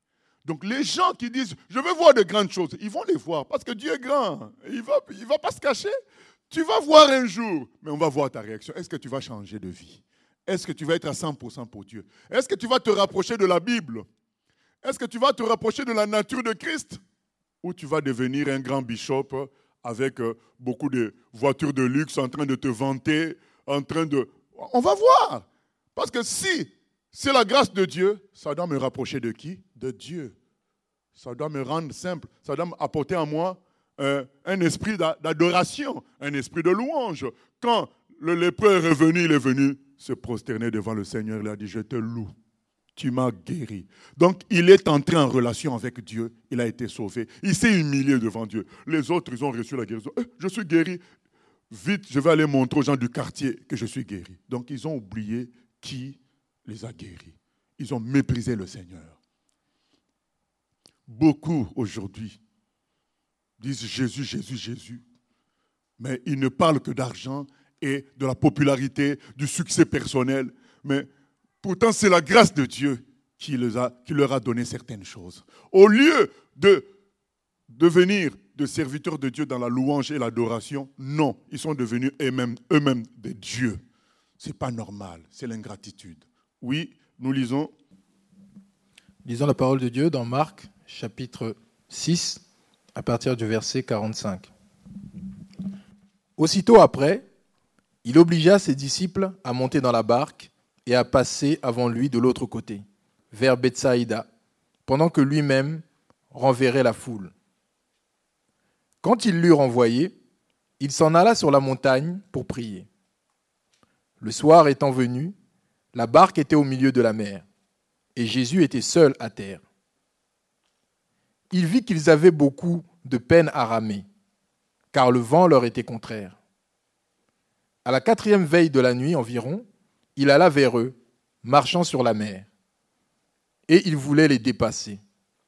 Donc les gens qui disent, je veux voir de grandes choses, ils vont les voir parce que Dieu est grand. Il va pas se cacher. Tu vas voir un jour, mais on va voir ta réaction. Est-ce que tu vas changer de vie? Est-ce que tu vas être à 100% pour Dieu? Est-ce que tu vas te rapprocher de la Bible? Est-ce que tu vas te rapprocher de la nature de Christ? Ou tu vas devenir un grand bishop avec beaucoup de voitures de luxe en train de te vanter, On va voir. Parce que si c'est la grâce de Dieu, ça doit me rapprocher de qui? De Dieu. Ça doit me rendre simple. Ça doit apporter à moi un esprit d'adoration, un esprit de louange. Quand le lépreux est revenu, il est venu se prosterner devant le Seigneur. Il a dit, je te loue. Tu m'as guéri. Donc, il est entré en relation avec Dieu. Il a été sauvé. Il s'est humilié devant Dieu. Les autres, ils ont reçu la guérison. Je suis guéri. Vite, je vais aller montrer aux gens du quartier que je suis guéri. Donc, ils ont oublié qui les a guéris. Ils ont méprisé le Seigneur. Beaucoup, aujourd'hui, disent Jésus, Jésus, Jésus. Mais ils ne parlent que d'argent et de la popularité, du succès personnel. Mais pourtant, c'est la grâce de Dieu qui leur a donné certaines choses. Au lieu de devenir de serviteurs de Dieu dans la louange et l'adoration, non, ils sont devenus eux-mêmes des dieux. Ce n'est pas normal, c'est l'ingratitude. Oui, nous lisons. Lisons la parole de Dieu dans Marc, chapitre 6, à partir du verset 45. Aussitôt après, il obligea ses disciples à monter dans la barque et à passer avant lui de l'autre côté, vers Bethsaïda, pendant que lui-même renverrait la foule. Quand il l'eut renvoyé, il s'en alla sur la montagne pour prier. Le soir étant venu, la barque était au milieu de la mer, et Jésus était seul à terre. Il vit qu'ils avaient beaucoup de peine à ramer, car le vent leur était contraire. À la 4e veille de la nuit environ, il alla vers eux, marchant sur la mer, et il voulait les dépasser.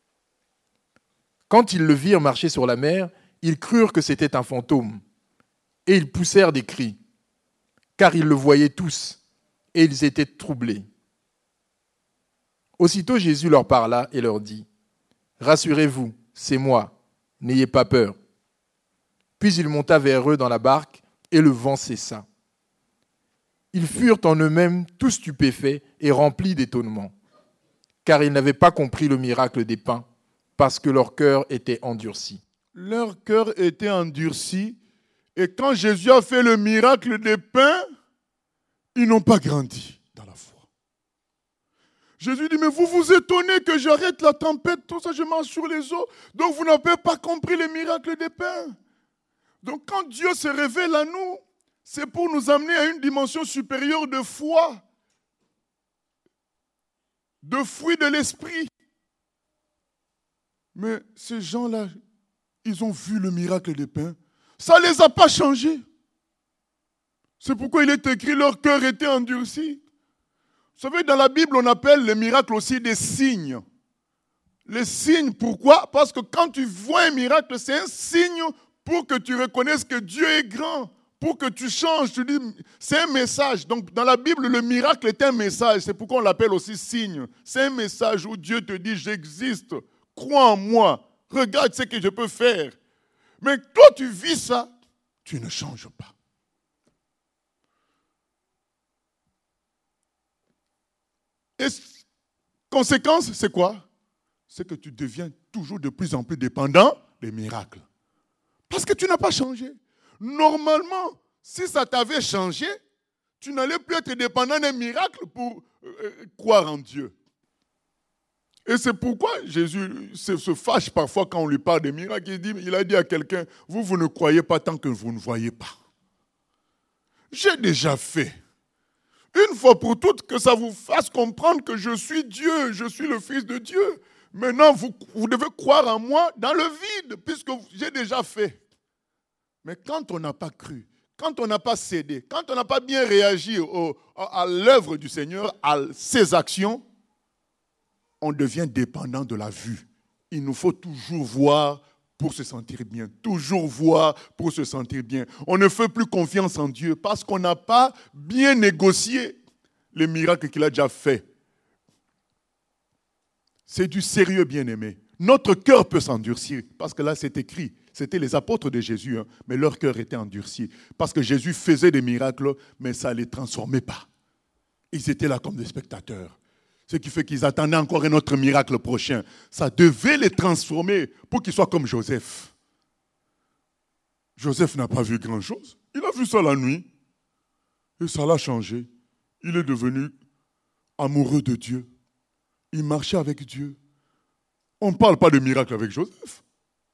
Quand ils le virent marcher sur la mer, ils crurent que c'était un fantôme, et ils poussèrent des cris, car ils le voyaient tous, et ils étaient troublés. Aussitôt Jésus leur parla et leur dit, « Rassurez-vous, c'est moi, n'ayez pas peur. » Puis il monta vers eux dans la barque, et le vent cessa. Ils furent en eux-mêmes tous stupéfaits et remplis d'étonnement, car ils n'avaient pas compris le miracle des pains, parce que leur cœur était endurci. Leur cœur était endurci, et quand Jésus a fait le miracle des pains, ils n'ont pas grandi dans la foi. Jésus dit, mais vous vous étonnez que j'arrête la tempête, tout ça, je marche sur les eaux, donc vous n'avez pas compris le miracle des pains. Donc quand Dieu se révèle à nous, c'est pour nous amener à une dimension supérieure de foi, de fruit de l'esprit. Mais ces gens-là, ils ont vu le miracle des pains. Ça ne les a pas changés. C'est pourquoi il est écrit, leur cœur était endurci. Vous savez, dans la Bible, on appelle les miracles aussi des signes. Les signes, pourquoi? Parce que quand tu vois un miracle, c'est un signe pour que tu reconnaisses que Dieu est grand, pour que tu changes. Tu dis, c'est un message. Donc, dans la Bible, le miracle est un message. C'est pourquoi on l'appelle aussi signe. C'est un message où Dieu te dit, j'existe, crois en moi, regarde ce que je peux faire. Mais toi, tu vis ça, tu ne changes pas. Et conséquence, c'est quoi? C'est que tu deviens toujours de plus en plus dépendant des miracles. Parce que tu n'as pas changé. Normalement, si ça t'avait changé, tu n'allais plus être dépendant d'un miracle pour croire en Dieu. Et c'est pourquoi Jésus se fâche parfois quand on lui parle des miracles. Il a dit à quelqu'un, vous ne croyez pas tant que vous ne voyez pas. J'ai déjà fait. Une fois pour toutes, que ça vous fasse comprendre que je suis Dieu, je suis le Fils de Dieu. Maintenant, vous devez croire en moi dans le vide, puisque j'ai déjà fait. Mais quand on n'a pas cru, quand on n'a pas cédé, quand on n'a pas bien réagi à l'œuvre du Seigneur, à ses actions, on devient dépendant de la vue. Il nous faut toujours voir pour se sentir bien. Toujours voir pour se sentir bien. On ne fait plus confiance en Dieu parce qu'on n'a pas bien négocié les miracles qu'il a déjà faits. C'est du sérieux, bien-aimé. Notre cœur peut s'endurcir, parce que là, c'est écrit. C'était les apôtres de Jésus, hein, mais leur cœur était endurci. Parce que Jésus faisait des miracles, mais ça ne les transformait pas. Ils étaient là comme des spectateurs. Ce qui fait qu'ils attendaient encore un autre miracle prochain. Ça devait les transformer pour qu'ils soient comme Joseph. Joseph n'a pas vu grand-chose. Il a vu ça la nuit. Et ça l'a changé. Il est devenu amoureux de Dieu. Il marchait avec Dieu. On ne parle pas de miracle avec Joseph.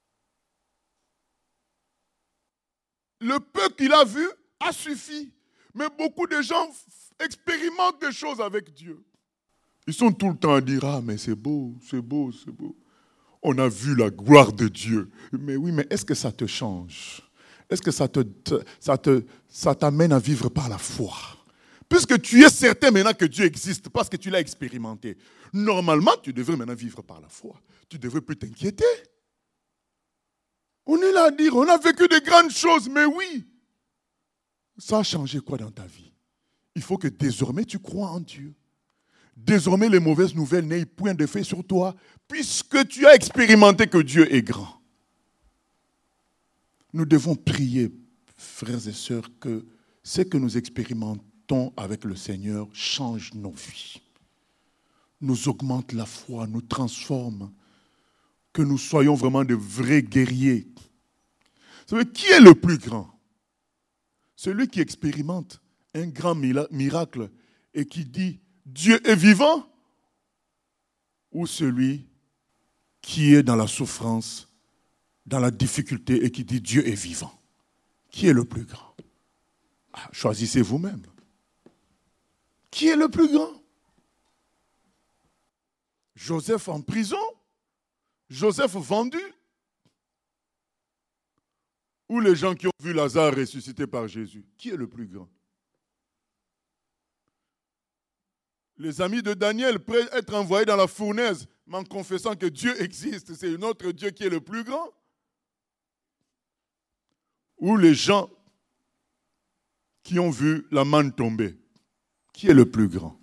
Le peu qu'il a vu a suffi. Mais beaucoup de gens expérimentent des choses avec Dieu. Ils sont tout le temps à dire, ah mais c'est beau, c'est beau, c'est beau. On a vu la gloire de Dieu. Mais oui, mais est-ce que ça te change? Est-ce que ça t'amène à vivre par la foi? Puisque tu es certain maintenant que Dieu existe parce que tu l'as expérimenté. Normalement, tu devrais maintenant vivre par la foi. Tu ne devrais plus t'inquiéter. On est là à dire, on a vécu de grandes choses, mais oui. Ça a changé quoi dans ta vie? Il faut que désormais tu crois en Dieu. Désormais, les mauvaises nouvelles n'aient point d'effet sur toi, puisque tu as expérimenté que Dieu est grand. Nous devons prier, frères et sœurs, que ce que nous expérimentons avec le Seigneur change nos vies, nous augmente la foi, nous transforme, que nous soyons vraiment de vrais guerriers. Vous savez, qui est le plus grand? Celui qui expérimente un grand miracle et qui dit « Dieu est vivant » ou celui qui est dans la souffrance, dans la difficulté et qui dit « Dieu est vivant ». Qui est le plus grand? Choisissez vous-même. Qui est le plus grand? Joseph en prison? Joseph vendu? Ou les gens qui ont vu Lazare ressuscité par Jésus? Qui est le plus grand? Les amis de Daniel prêts à être envoyés dans la fournaise, mais en confessant que Dieu existe, c'est un autre Dieu qui est le plus grand? Ou les gens qui ont vu la manne tomber? Qui est le plus grand?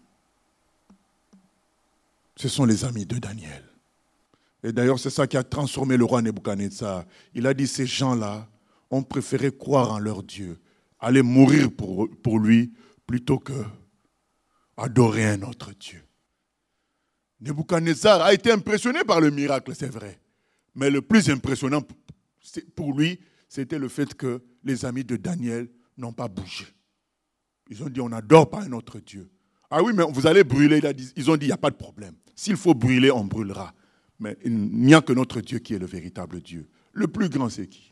Ce sont les amis de Daniel. Et d'ailleurs, c'est ça qui a transformé le roi Nebuchadnezzar. Il a dit, ces gens-là ont préféré croire en leur Dieu, aller mourir pour lui, plutôt que adorer un autre Dieu. Nebuchadnezzar a été impressionné par le miracle, c'est vrai. Mais le plus impressionnant pour lui, c'était le fait que les amis de Daniel n'ont pas bougé. Ils ont dit, on n'adore pas un autre Dieu. Ah oui, mais vous allez brûler. Ils ont dit, il n'y a pas de problème. S'il faut brûler, on brûlera. Mais il n'y a que notre Dieu qui est le véritable Dieu. Le plus grand, c'est qui?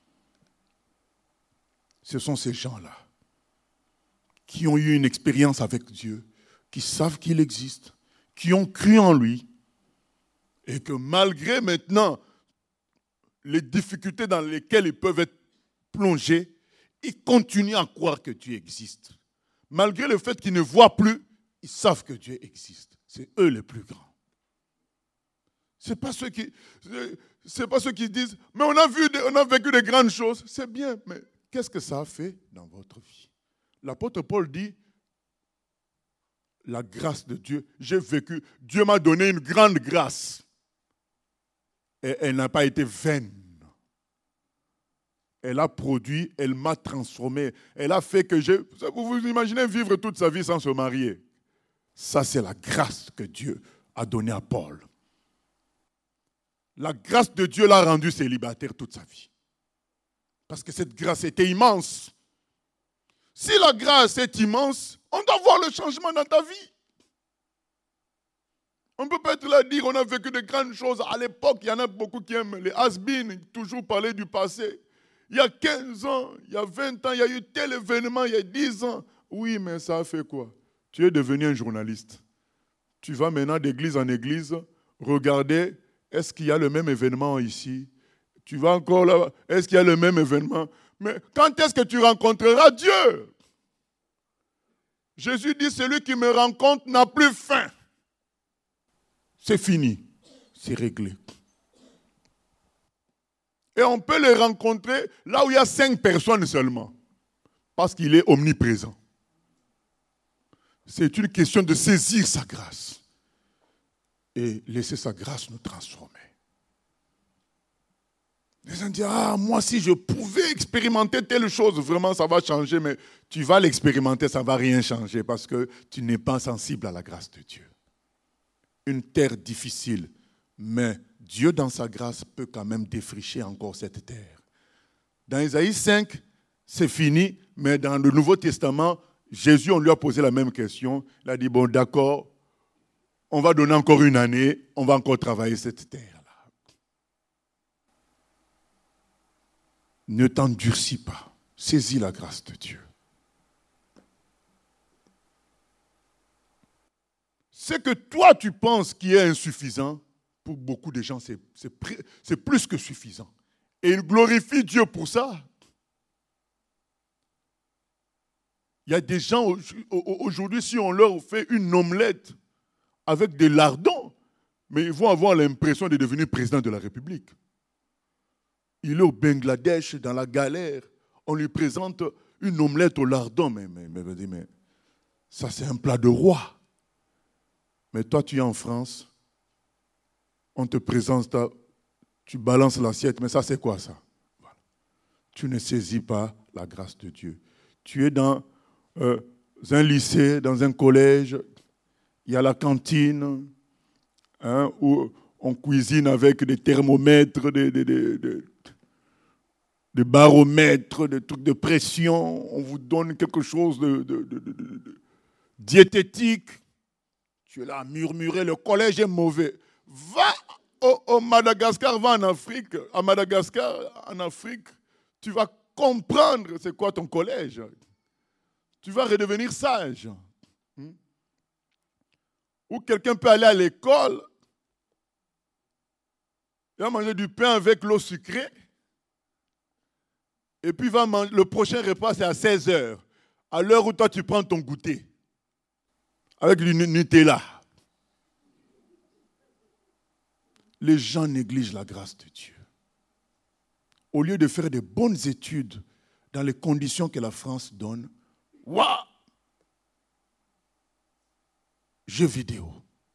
Ce sont ces gens-là qui ont eu une expérience avec Dieu, qui savent qu'il existe, qui ont cru en lui, et que malgré maintenant les difficultés dans lesquelles ils peuvent être plongés, ils continuent à croire que Dieu existe. Malgré le fait qu'ils ne voient plus, ils savent que Dieu existe. C'est eux les plus grands. Ce n'est pas ceux qui disent, mais on a vécu de grandes choses. C'est bien, mais qu'est-ce que ça a fait dans votre vie? L'apôtre Paul dit, la grâce de Dieu, j'ai vécu, Dieu m'a donné une grande grâce. Et elle n'a pas été vaine. Elle a produit, elle m'a transformé. Elle a fait que vous vous imaginez vivre toute sa vie sans se marier. Ça, c'est la grâce que Dieu a donnée à Paul. La grâce de Dieu l'a rendu célibataire toute sa vie. Parce que cette grâce était immense. Si la grâce est immense, on doit voir le changement dans ta vie. On ne peut pas être là à dire on a vécu de grandes choses. À l'époque, il y en a beaucoup qui aiment les has-been, toujours parler du passé. Il y a 15 ans, il y a 20 ans, il y a eu tel événement, il y a 10 ans. Oui, mais ça a fait quoi? Tu es devenu un journaliste. Tu vas maintenant d'église en église regarder, est-ce qu'il y a le même événement ici? Tu vas encore là, est-ce qu'il y a le même événement? Mais quand est-ce que tu rencontreras Dieu? Jésus dit, celui qui me rencontre n'a plus faim. C'est fini, c'est réglé. Et on peut le rencontrer là où il y a 5 personnes seulement, parce qu'il est omniprésent. C'est une question de saisir sa grâce. et laisser sa grâce nous transformer. Les gens disent, moi si je pouvais expérimenter telle chose, vraiment ça va changer, mais tu vas l'expérimenter, ça ne va rien changer parce que tu n'es pas sensible à la grâce de Dieu. Une terre difficile, mais Dieu dans sa grâce peut quand même défricher encore cette terre. Dans Isaïe 5, c'est fini, mais dans le Nouveau Testament, Jésus, on lui a posé la même question. Il a dit, bon d'accord, on va donner encore une année, on va encore travailler cette terre. Ne t'endurcis pas. Saisis la grâce de Dieu. Ce que toi tu penses qui est insuffisant, pour beaucoup de gens, c'est plus que suffisant. Et ils glorifient Dieu pour ça. Il y a des gens, aujourd'hui, si on leur fait une omelette avec des lardons, mais ils vont avoir l'impression de devenir président de la République. Il est au Bangladesh, dans la galère. On lui présente une omelette au lardon. Mais ça, c'est un plat de roi. Mais toi, tu es en France. On te présente, tu balances l'assiette. Mais ça, c'est quoi ça? Voilà. Tu ne saisis pas la grâce de Dieu. Tu es dans un lycée, dans un collège. Il y a la cantine où on cuisine avec des thermomètres, des baromètres, des trucs de pression. On vous donne quelque chose de diététique. Tu es là à murmurer, le collège est mauvais. Va au Madagascar, va en Afrique. À Madagascar, en Afrique, tu vas comprendre c'est quoi ton collège. Tu vas redevenir sage. Ou quelqu'un peut aller à l'école, il va manger du pain avec l'eau sucrée, et puis le prochain repas, c'est à 16h, à l'heure où toi tu prends ton goûter, avec du Nutella. Les gens négligent la grâce de Dieu. Au lieu de faire de bonnes études dans les conditions que la France donne, jeux vidéo.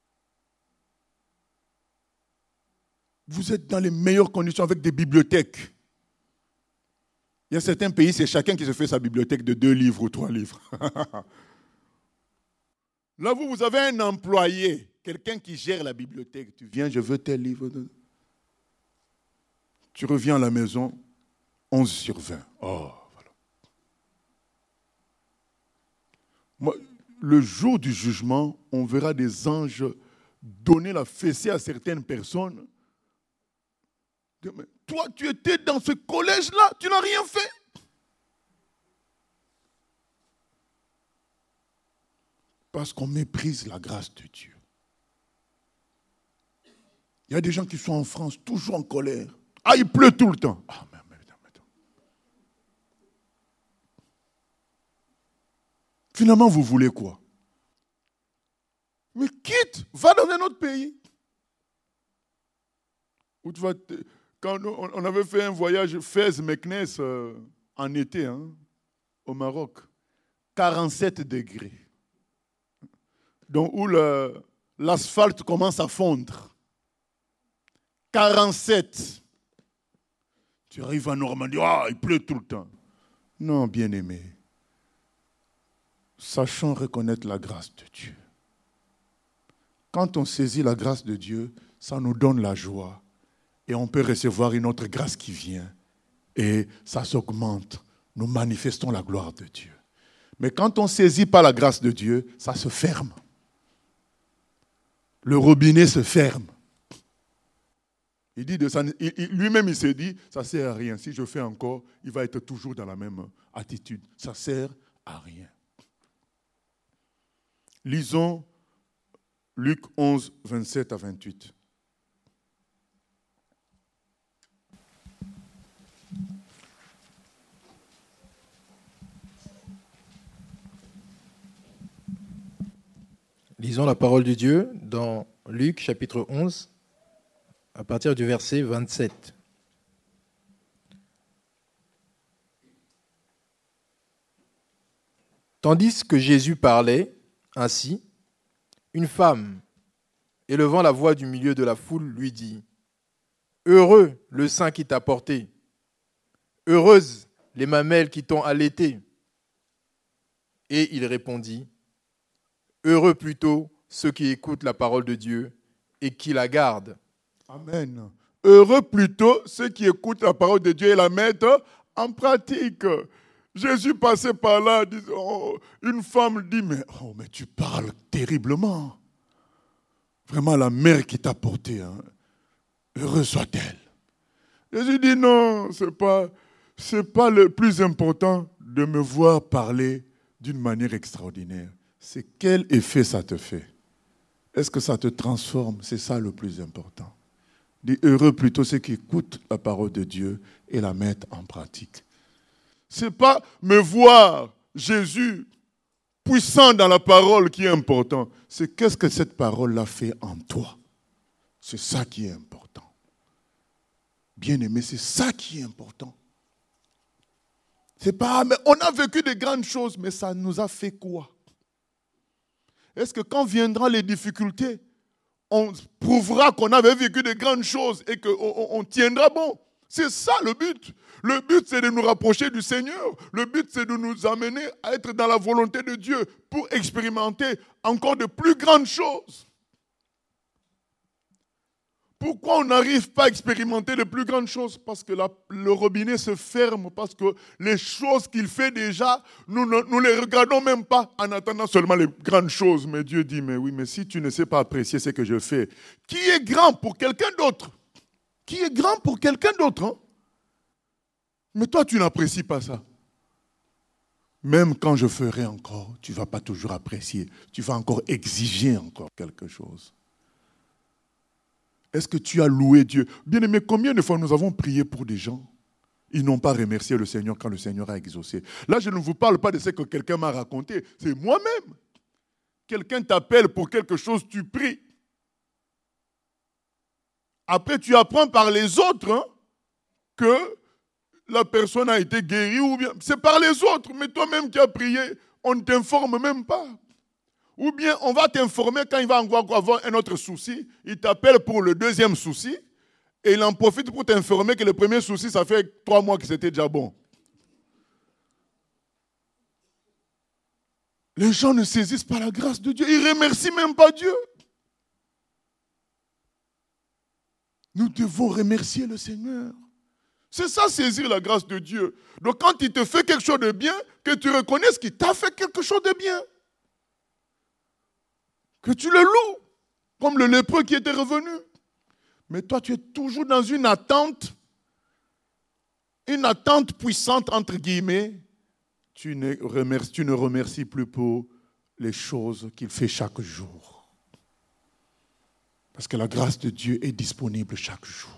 Vous êtes dans les meilleures conditions avec des bibliothèques. Il y a certains pays, c'est chacun qui se fait sa bibliothèque de 2 livres ou 3 livres. Là, vous avez un employé, quelqu'un qui gère la bibliothèque. Tu viens, je veux tel livre. Tu reviens à la maison, 11/20. Oh, voilà. Moi, le jour du jugement, on verra des anges donner la fessée à certaines personnes. Mais toi, tu étais dans ce collège-là, tu n'as rien fait. Parce qu'on méprise la grâce de Dieu. Il y a des gens qui sont en France, toujours en colère. Il pleut tout le temps. Mais. Finalement, vous voulez quoi? Mais quitte, va dans un autre pays. Où tu vas quand on avait fait un voyage Fès-Meknès en été, au Maroc, 47 degrés. Donc où l'asphalte commence à fondre. 47. Tu arrives en Normandie, il pleut tout le temps. Non, bien-aimé. Sachons reconnaître la grâce de Dieu. Quand on saisit la grâce de Dieu, ça nous donne la joie. Et on peut recevoir une autre grâce qui vient. Et ça s'augmente. Nous manifestons la gloire de Dieu. Mais quand on ne saisit pas la grâce de Dieu, ça se ferme. Le robinet se ferme. Lui-même, il s'est dit, ça ne sert à rien. Si je fais encore, il va être toujours dans la même attitude. Ça ne sert à rien. Lisons Luc 11, 27 à 28. Lisons la parole de Dieu dans Luc chapitre 11, à partir du verset 27. Tandis que Jésus parlait ainsi, une femme élevant la voix du milieu de la foule, lui dit : « Heureux le sein qui t'a porté, heureuses les mamelles qui t'ont allaité. » Et il répondit : « Heureux plutôt ceux qui écoutent la parole de Dieu et qui la gardent. » Amen. Heureux plutôt ceux qui écoutent la parole de Dieu et la mettent en pratique. Jésus passait par là, une femme dit, mais tu parles terriblement. Vraiment la mère qui t'a porté, hein. Heureuse soit-elle. Jésus dit, non, c'est pas le plus important de me voir parler d'une manière extraordinaire. C'est quel effet ça te fait. Est-ce que ça te transforme? C'est ça le plus important. Dis heureux plutôt ceux qui écoutent la parole de Dieu et la mettent en pratique. Ce n'est pas me voir Jésus puissant dans la parole qui est important. C'est qu'est-ce que cette parole-là fait en toi. C'est ça qui est important. Bien-aimé, c'est ça qui est important. C'est pas, mais on a vécu de grandes choses, mais ça nous a fait quoi? Est-ce que quand viendront les difficultés, on prouvera qu'on avait vécu de grandes choses et qu'on tiendra bon? C'est ça le but. Le but, c'est de nous rapprocher du Seigneur. Le but, c'est de nous amener à être dans la volonté de Dieu pour expérimenter encore de plus grandes choses. Pourquoi on n'arrive pas à expérimenter de plus grandes choses? Parce que le robinet se ferme, parce que les choses qu'il fait déjà, nous ne les regardons même pas en attendant seulement les grandes choses. Mais Dieu dit, mais oui, mais si tu ne sais pas apprécier ce que je fais, qui est grand pour quelqu'un d'autre? Qui est grand pour quelqu'un d'autre, hein? Mais toi, tu n'apprécies pas ça. Même quand je ferai encore, tu ne vas pas toujours apprécier. Tu vas encore exiger encore quelque chose. Est-ce que tu as loué Dieu? Bien-aimé, combien de fois nous avons prié pour des gens? Ils n'ont pas remercié le Seigneur quand le Seigneur a exaucé. Là, je ne vous parle pas de ce que quelqu'un m'a raconté. C'est moi-même. Quelqu'un t'appelle pour quelque chose, tu pries. Après, tu apprends par les autres que la personne a été guérie ou bien. C'est par les autres, mais toi-même qui as prié, on ne t'informe même pas. Ou bien on va t'informer quand il va avoir un autre souci, il t'appelle pour le deuxième souci et il en profite pour t'informer que le premier souci, ça fait 3 mois que c'était déjà bon. Les gens ne saisissent pas la grâce de Dieu, ils ne remercient même pas Dieu. Nous devons remercier le Seigneur. C'est ça, saisir la grâce de Dieu. Donc quand il te fait quelque chose de bien, que tu reconnaisses qu'il t'a fait quelque chose de bien. Que tu le loues, comme le lépreux qui était revenu. Mais toi, tu es toujours dans une attente puissante, entre guillemets. Tu ne remercies plus pour les choses qu'il fait chaque jour. Parce que la grâce de Dieu est disponible chaque jour.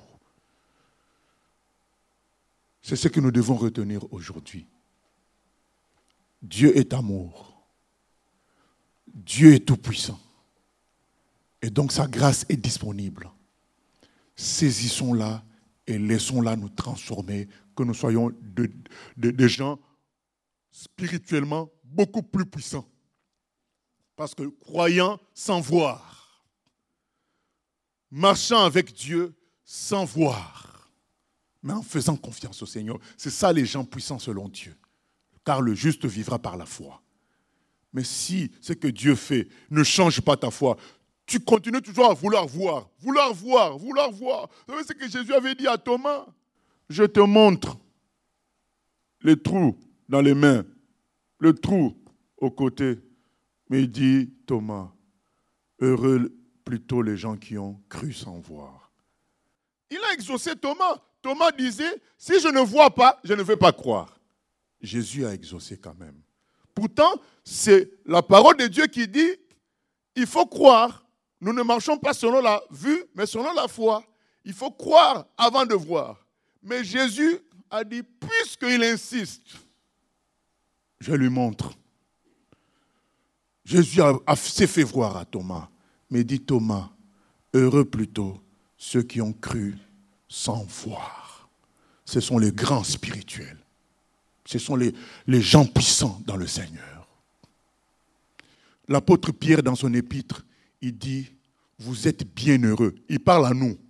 C'est ce que nous devons retenir aujourd'hui. Dieu est amour. Dieu est tout-puissant. Et donc sa grâce est disponible. Saisissons-la et laissons-la nous transformer, que nous soyons des gens spirituellement beaucoup plus puissants. Parce que croyant sans voir, marchant avec Dieu sans voir, mais en faisant confiance au Seigneur. C'est ça les gens puissants selon Dieu. Car le juste vivra par la foi. Mais si ce que Dieu fait ne change pas ta foi, tu continues toujours à vouloir voir. Vous savez ce que Jésus avait dit à Thomas? Je te montre les trous dans les mains, le trou au côté. Mais il dit, Thomas, heureux plutôt les gens qui ont cru sans voir. Il a exaucé Thomas. Thomas disait, si je ne vois pas, je ne vais pas croire. Jésus a exaucé quand même. Pourtant, c'est la parole de Dieu qui dit, il faut croire. Nous ne marchons pas selon la vue, mais selon la foi. Il faut croire avant de voir. Mais Jésus a dit, puisqu'il insiste, je lui montre. Jésus s'est fait voir à Thomas. Mais dit Thomas, heureux plutôt ceux qui ont cru sans voir. Ce sont les grands spirituels. Ce sont les gens puissants dans le Seigneur. L'apôtre Pierre, dans son épître, il dit, vous êtes bienheureux. Il parle à nous.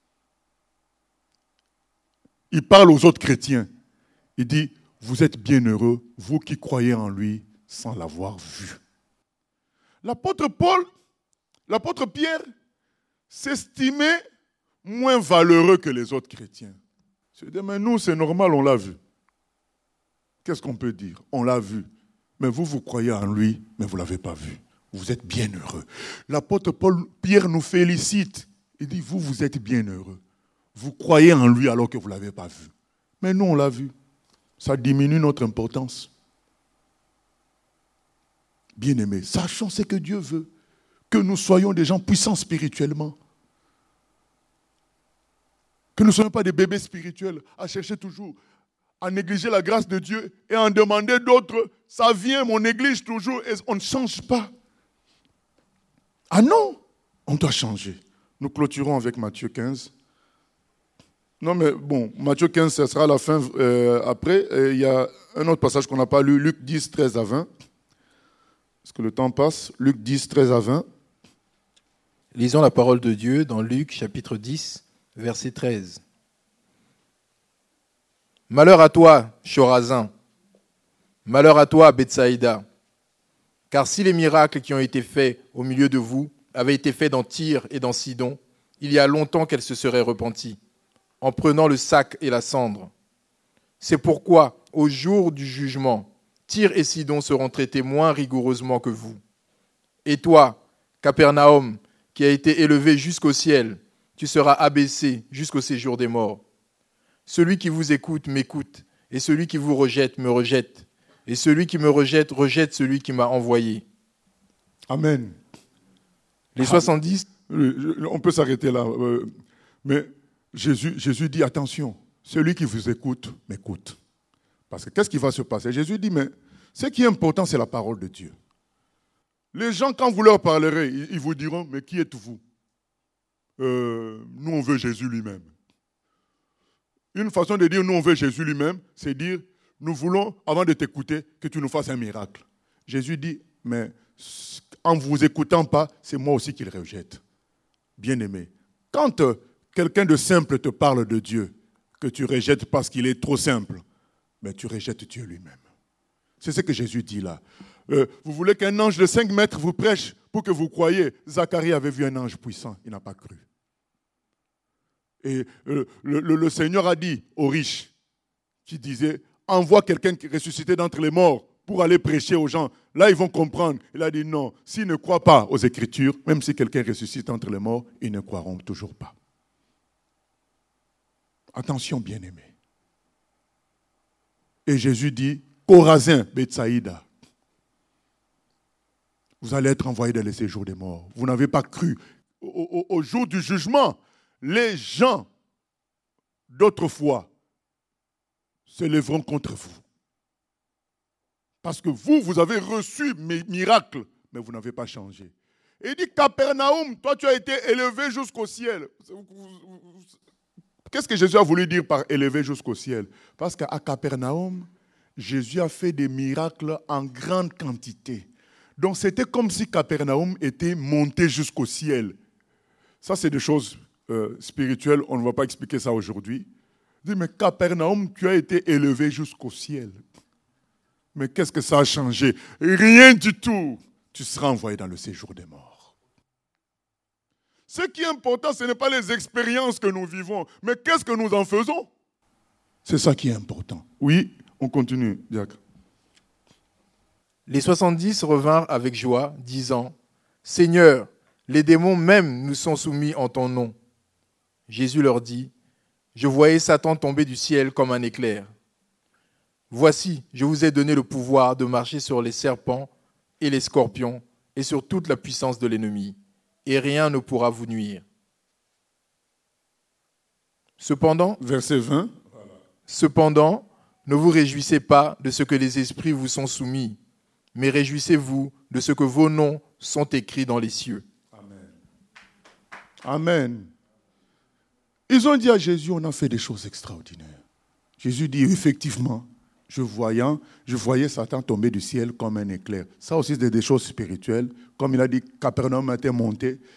Il parle aux autres chrétiens. Il dit, vous êtes bienheureux, vous qui croyez en lui sans l'avoir vu. L'apôtre Pierre s'estimait moins valeureux que les autres chrétiens. Je dis, mais nous, c'est normal, on l'a vu. Qu'est-ce qu'on peut dire? On l'a vu. Mais vous croyez en lui, mais vous ne l'avez pas vu. Vous êtes bienheureux. L'apôtre Pierre nous félicite. Il dit, vous êtes bienheureux. Vous croyez en lui alors que vous ne l'avez pas vu. Mais nous, on l'a vu. Ça diminue notre importance. Bien-aimés, sachons ce que Dieu veut. Que nous soyons des gens puissants spirituellement. Que nous ne soyons pas des bébés spirituels à chercher toujours, à négliger la grâce de Dieu et à en demander d'autres. Ça vient, mais on néglige toujours et on ne change pas. Ah non, on doit changer. Nous clôturons avec Matthieu 15. Non mais bon, Matthieu 15, ça sera la fin après. Il y a un autre passage qu'on n'a pas lu, Luc 10, 13 à 20. Parce que le temps passe. Luc 10, 13 à 20. Lisons la parole de Dieu dans Luc chapitre 10, verset 13. Malheur à toi, Chorazin. Malheur à toi, Bethsaïda. Car si les miracles qui ont été faits au milieu de vous avaient été faits dans Tyr et dans Sidon, il y a longtemps qu'elles se seraient repenties, en prenant le sac et la cendre. C'est pourquoi, au jour du jugement, Tyr et Sidon seront traités moins rigoureusement que vous. Et toi, Capernaum, qui a été élevé jusqu'au ciel, tu seras abaissé jusqu'au séjour des morts. Celui qui vous écoute m'écoute, et celui qui vous rejette me rejette, et celui qui me rejette rejette celui qui m'a envoyé. Amen. Les 70... On peut s'arrêter là. Mais Jésus dit, attention, celui qui vous écoute m'écoute. Parce que qu'est-ce qui va se passer? Jésus dit, mais ce qui est important, c'est la parole de Dieu. Les gens, quand vous leur parlerez, ils vous diront, mais qui êtes-vous? Nous, on veut Jésus lui-même. Une façon de dire, nous, on veut Jésus lui-même, c'est dire, nous voulons, avant de t'écouter, que tu nous fasses un miracle. Jésus dit, mais en ne vous écoutant pas, c'est moi aussi qui le rejette. Bien-aimé, quand quelqu'un de simple te parle de Dieu, que tu rejettes parce qu'il est trop simple, mais tu rejettes Dieu lui-même. C'est ce que Jésus dit là. Vous voulez qu'un ange de 5 mètres vous prêche pour que vous croyiez. Zacharie avait vu un ange puissant, il n'a pas cru. Et le Seigneur a dit aux riches, qui disaient, envoie quelqu'un qui est ressuscité d'entre les morts pour aller prêcher aux gens. Là, ils vont comprendre. Il a dit non, s'ils ne croient pas aux Écritures, même si quelqu'un ressuscite entre les morts, ils ne croiront toujours pas. Attention, bien-aimés. Et Jésus dit, Chorazin, Bethsaïda, vous allez être envoyés dans les séjours des morts. Vous n'avez pas cru. Au jour du jugement, les gens d'autrefois se lèveront contre vous. Parce que vous avez reçu mes miracles, mais vous n'avez pas changé. Et il dit, Capernaum, toi tu as été élevé jusqu'au ciel. Qu'est-ce que Jésus a voulu dire par élevé jusqu'au ciel? Parce qu'à Capernaum, Jésus a fait des miracles en grande quantité. Donc c'était comme si Capernaum était monté jusqu'au ciel. Ça, c'est des choses spirituelles, on ne va pas expliquer ça aujourd'hui. Il dit, mais Capernaum, tu as été élevé jusqu'au ciel. Mais qu'est-ce que ça a changé? Rien du tout. Tu seras envoyé dans le séjour des morts. Ce qui est important, ce n'est pas les expériences que nous vivons, mais qu'est-ce que nous en faisons? C'est ça qui est important. Oui, on continue, diacre. Les 70 revinrent avec joie, disant, « Seigneur, les démons même nous sont soumis en ton nom. » Jésus leur dit, « Je voyais Satan tomber du ciel comme un éclair. Voici, je vous ai donné le pouvoir de marcher sur les serpents et les scorpions et sur toute la puissance de l'ennemi, et rien ne pourra vous nuire. » Cependant, verset 20. Cependant, ne vous réjouissez pas de ce que les esprits vous sont soumis, mais réjouissez-vous de ce que vos noms sont écrits dans les cieux. Amen. Amen. Ils ont dit à Jésus, on a fait des choses extraordinaires. Jésus dit, effectivement, je voyais Satan tomber du ciel comme un éclair. Ça aussi, c'est des choses spirituelles. Comme il a dit, Capernaum a été monté.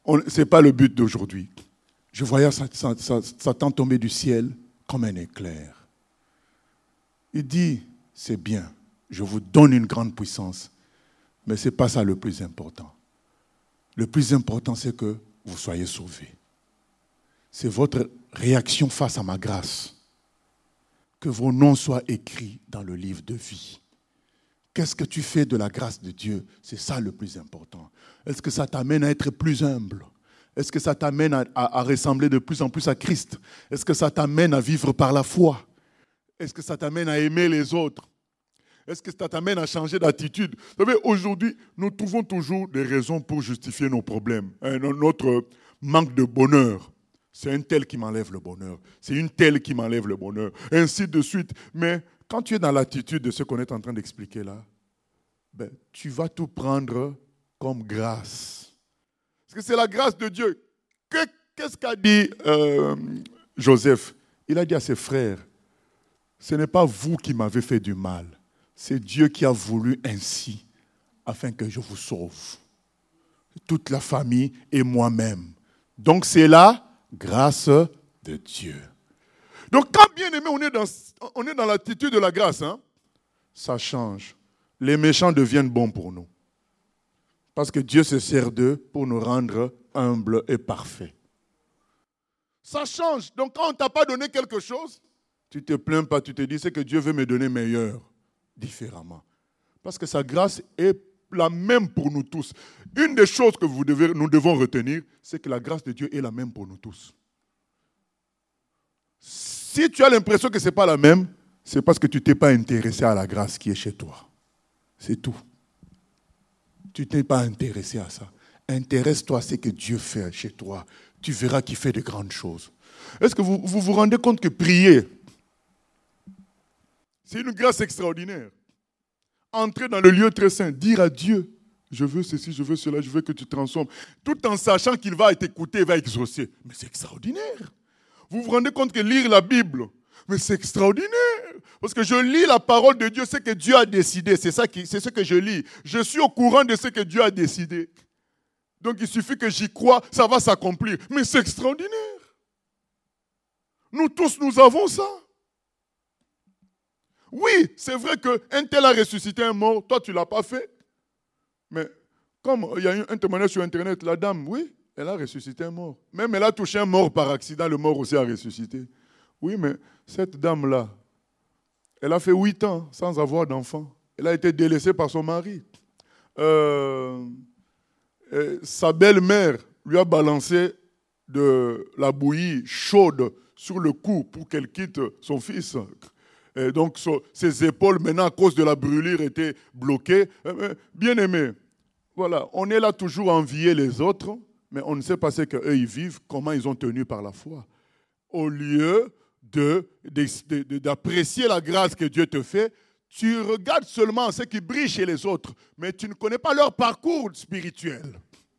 Ce n'est pas le but d'aujourd'hui. Je voyais Satan tomber du ciel comme un éclair. Il dit, c'est bien, je vous donne une grande puissance, mais ce n'est pas ça le plus important. Le plus important, c'est que vous soyez sauvés. C'est votre réaction face à ma grâce. Que vos noms soient écrits dans le livre de vie. Qu'est-ce que tu fais de la grâce de Dieu? C'est ça le plus important. Est-ce que ça t'amène à être plus humble? Est-ce que ça t'amène à ressembler de plus en plus à Christ? Est-ce que ça t'amène à vivre par la foi? Est-ce que ça t'amène à aimer les autres? Est-ce que ça t'amène à changer d'attitude? Vous savez, aujourd'hui, nous trouvons toujours des raisons pour justifier nos problèmes, notre manque de bonheur. C'est un tel qui m'enlève le bonheur. C'est une telle qui m'enlève le bonheur. Ainsi de suite. Mais quand tu es dans l'attitude de ce qu'on est en train d'expliquer là, tu vas tout prendre comme grâce. Parce que c'est la grâce de Dieu. Qu'est-ce qu'a dit Joseph? Il a dit à ses frères, ce n'est pas vous qui m'avez fait du mal. C'est Dieu qui a voulu ainsi, afin que je vous sauve. Toute la famille et moi-même. Donc c'est la grâce de Dieu. Donc quand bien aimé, on est dans l'attitude de la grâce, ça change. Les méchants deviennent bons pour nous. Parce que Dieu se sert d'eux pour nous rendre humbles et parfaits. Ça change. Donc quand on ne t'a pas donné quelque chose, tu ne te plains pas, tu te dis c'est que Dieu veut me donner meilleur, différemment. Parce que sa grâce est la même pour nous tous. Une des choses que nous devons retenir, c'est que la grâce de Dieu est la même pour nous tous. Si tu as l'impression que ce n'est pas la même, c'est parce que tu ne t'es pas intéressé à la grâce qui est chez toi. C'est tout. Tu ne t'es pas intéressé à ça. Intéresse-toi à ce que Dieu fait chez toi. Tu verras qu'il fait de grandes choses. Est-ce que vous vous rendez compte que prier, c'est une grâce extraordinaire? Entrer dans le lieu très saint, dire à Dieu, je veux ceci, je veux cela, je veux que tu transformes, tout en sachant qu'il va t'écouter, il va exaucer. Mais c'est extraordinaire. Vous vous rendez compte que lire la Bible, mais c'est extraordinaire. Parce que je lis la parole de Dieu, c'est que Dieu a décidé. C'est ce que je lis. Je suis au courant de ce que Dieu a décidé. Donc il suffit que j'y croie, ça va s'accomplir. Mais c'est extraordinaire. Nous tous, nous avons ça. Oui, c'est vrai qu'un tel a ressuscité un mort, toi tu ne l'as pas fait. Mais comme il y a eu un témoignage sur Internet, la dame, oui, elle a ressuscité un mort. Même elle a touché un mort par accident, le mort aussi a ressuscité. Oui, mais cette dame-là, elle a fait 8 ans sans avoir d'enfant. Elle a été délaissée par son mari. Sa belle-mère lui a balancé de la bouillie chaude sur le cou pour qu'elle quitte son fils. Et donc, ses épaules, maintenant, à cause de la brûlure, étaient bloquées. Bien aimé, voilà, on est là toujours à envier les autres, mais on ne sait pas ce qu'eux, ils vivent, comment ils ont tenu par la foi. Au lieu d'apprécier la grâce que Dieu te fait, tu regardes seulement ce qui brille chez les autres, mais tu ne connais pas leur parcours spirituel.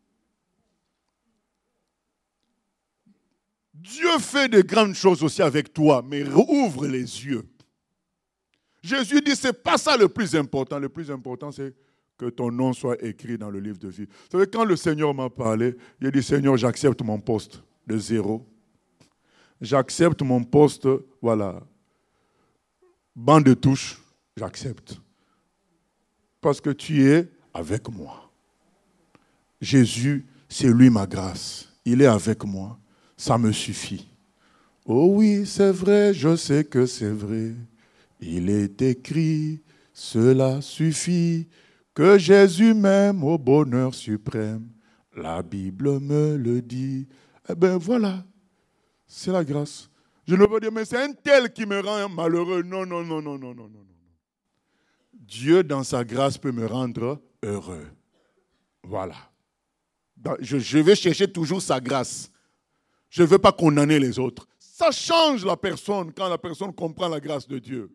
Dieu fait de grandes choses aussi avec toi, mais ouvre les yeux. Jésus dit, ce n'est pas ça le plus important. Le plus important, c'est que ton nom soit écrit dans le livre de vie. Vous savez, quand le Seigneur m'a parlé, il a dit, Seigneur, j'accepte mon poste de 0. J'accepte mon poste, voilà, banc de touche, j'accepte. Parce que tu es avec moi. Jésus, c'est lui ma grâce. Il est avec moi. Ça me suffit. Oh oui, c'est vrai, je sais que c'est vrai. Il est écrit, cela suffit, que Jésus m'aime au bonheur suprême. La Bible me le dit. Eh bien voilà, c'est la grâce. Je ne veux pas dire, mais c'est un tel qui me rend malheureux. Non, non, non, non, non, non, non. Dieu, dans sa grâce, peut me rendre heureux. Voilà. Je vais chercher toujours sa grâce. Je ne veux pas condamner les autres. Ça change la personne quand la personne comprend la grâce de Dieu.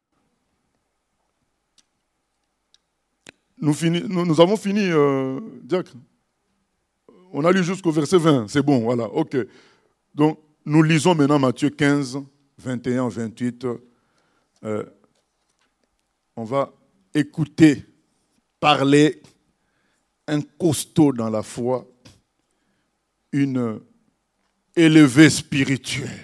Nous avons fini, diacre. On a lu jusqu'au verset 20. C'est bon, voilà, ok. Donc, nous lisons maintenant Matthieu 15, 21, 28. On va écouter, parler un costaud dans la foi une élevée spirituelle.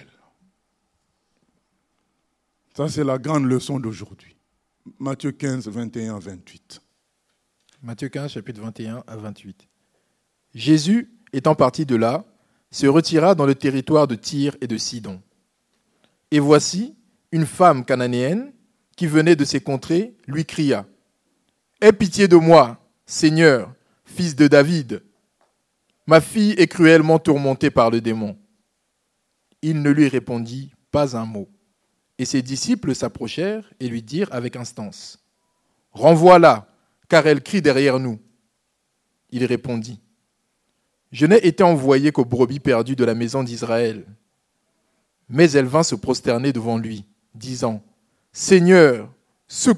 Ça, c'est la grande leçon d'aujourd'hui. Matthieu 15, 21 à 28. Matthieu 15, chapitre 21 à 28. Jésus, étant parti de là, se retira dans le territoire de Tyr et de Sidon. Et voici, une femme cananéenne qui venait de ces contrées lui cria « Aie pitié de moi, Seigneur, fils de David. Ma fille est cruellement tourmentée par le démon. » Il ne lui répondit pas un mot. Et ses disciples s'approchèrent et lui dirent avec instance « Renvoie-la, car elle crie derrière nous. » Il répondit « Je n'ai été envoyé qu'aux brebis perdues de la maison d'Israël. » Mais elle vint se prosterner devant lui, disant « Seigneur, secours-moi. »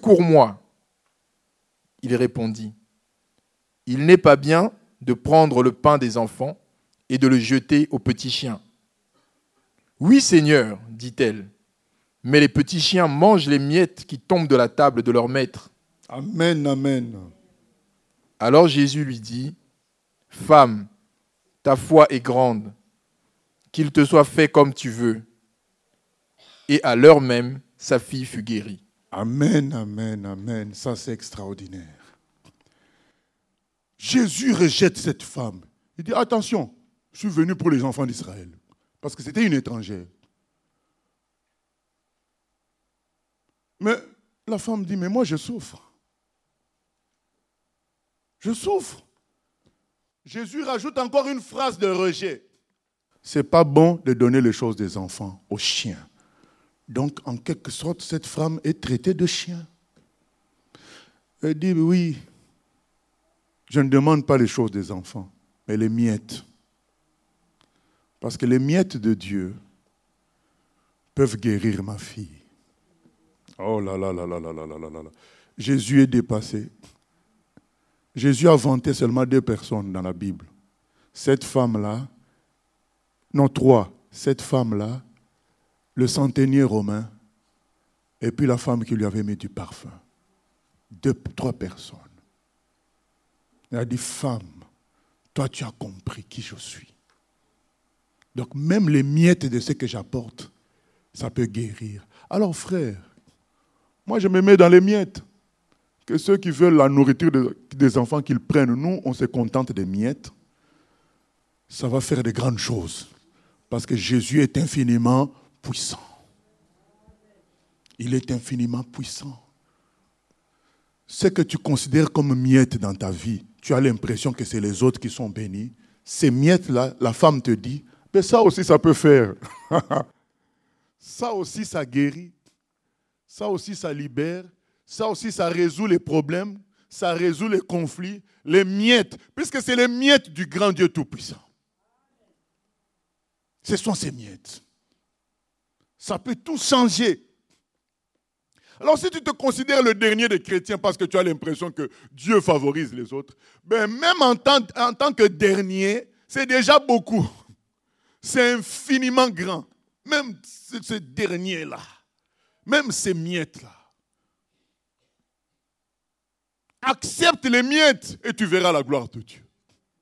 Il répondit « Il n'est pas bien de prendre le pain des enfants et de le jeter aux petits chiens. »« Oui, Seigneur, dit-elle, mais les petits chiens mangent les miettes qui tombent de la table de leur maître. » Amen, amen. Alors Jésus lui dit « Femme, ta foi est grande, qu'il te soit fait comme tu veux. » Et à l'heure même, sa fille fut guérie. Amen, amen, amen. Ça, c'est extraordinaire. Jésus rejette cette femme. Il dit, attention, je suis venu pour les enfants d'Israël. Parce que c'était une étrangère. Mais la femme dit, mais moi, je souffre. Je souffre. Jésus rajoute encore une phrase de rejet. C'est pas bon de donner les choses des enfants aux chiens. Donc, en quelque sorte, cette femme est traitée de chien. Elle dit, oui, je ne demande pas les choses des enfants, mais les miettes. Parce que les miettes de Dieu peuvent guérir ma fille. Oh là là là là là là là là là. Jésus est dépassé. Jésus a vanté seulement 2 personnes dans la Bible. Cette femme-là, non 3, cette femme-là, le centenier romain, et puis la femme qui lui avait mis du parfum. 3 personnes. Il a dit, femme, toi tu as compris qui je suis. Donc même les miettes de ce que j'apporte, ça peut guérir. Alors frère, moi je me mets dans les miettes. Que ceux qui veulent la nourriture des enfants qu'ils prennent, nous on se contente des miettes. Ça va faire de grandes choses. Parce que Jésus est infiniment puissant. Il est infiniment puissant. Ce que tu considères comme miettes dans ta vie, tu as l'impression que c'est les autres qui sont bénis. Ces miettes-là, la femme te dit, mais ça aussi ça peut faire. Ça aussi ça guérit. Ça aussi ça libère. Ça aussi ça résout les problèmes. Ça résout les conflits. Les miettes, puisque c'est les miettes du grand Dieu Tout-Puissant. Ce sont ces miettes. Ça peut tout changer. Alors si tu te considères le dernier des chrétiens parce que tu as l'impression que Dieu favorise les autres, ben même en tant que dernier, c'est déjà beaucoup. C'est infiniment grand. Même ce dernier-là, même ces miettes-là. Accepte les miettes et tu verras la gloire de Dieu.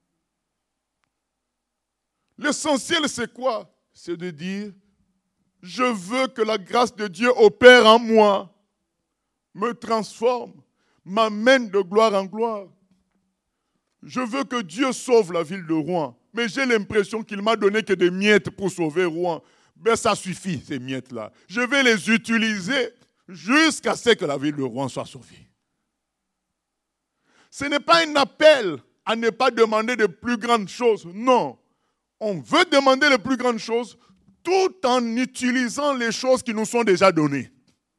L'essentiel, c'est quoi? C'est de dire, je veux que la grâce de Dieu opère en moi, me transforme, m'amène de gloire en gloire. Je veux que Dieu sauve la ville de Rouen, mais j'ai l'impression qu'il m'a donné que des miettes pour sauver Rouen. Ben ça suffit, ces miettes-là. Je vais les utiliser jusqu'à ce que la ville de Rouen soit sauvée. Ce n'est pas un appel à ne pas demander de plus grandes choses, non. On veut demander les plus grandes choses tout en utilisant les choses qui nous sont déjà données.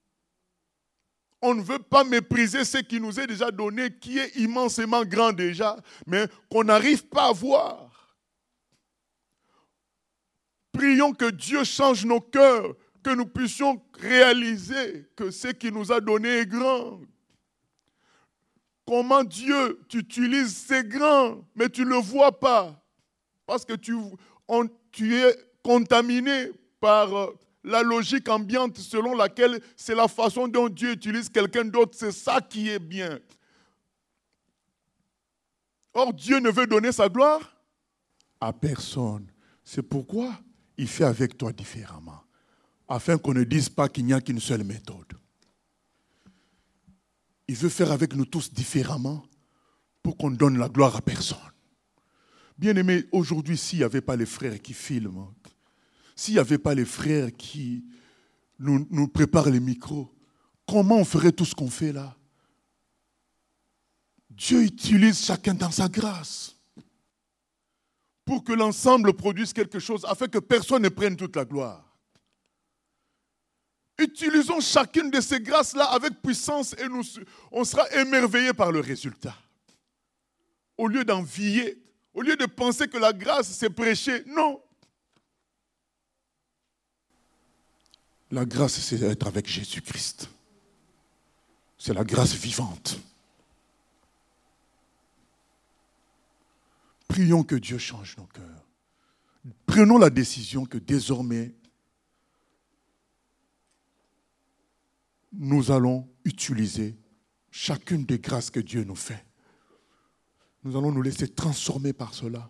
On ne veut pas mépriser ce qui nous est déjà donné, qui est immensément grand déjà, mais qu'on n'arrive pas à voir. Prions que Dieu change nos cœurs, que nous puissions réaliser que ce qu'il nous a donné est grand. Comment Dieu t'utilise, c'est grand, mais tu ne le vois pas. Parce que tu es contaminé par la logique ambiante selon laquelle c'est la façon dont Dieu utilise quelqu'un d'autre. C'est ça qui est bien. Or, Dieu ne veut donner sa gloire à personne. C'est pourquoi il fait avec toi différemment, afin qu'on ne dise pas qu'il n'y a qu'une seule méthode. Il veut faire avec nous tous différemment pour qu'on donne la gloire à personne. Bien-aimés, aujourd'hui, s'il n'y avait pas les frères qui filment, s'il n'y avait pas les frères qui nous préparent les micros, comment on ferait tout ce qu'on fait là? Dieu utilise chacun dans sa grâce pour que l'ensemble produise quelque chose, afin que personne ne prenne toute la gloire. Utilisons chacune de ces grâces-là avec puissance et on sera émerveillés par le résultat. Au lieu d'envier, au lieu de penser que la grâce c'est prêcher, non. La grâce c'est être avec Jésus-Christ. C'est la grâce vivante. Prions que Dieu change nos cœurs. Prenons la décision que désormais, nous allons utiliser chacune des grâces que Dieu nous fait. Nous allons nous laisser transformer par cela.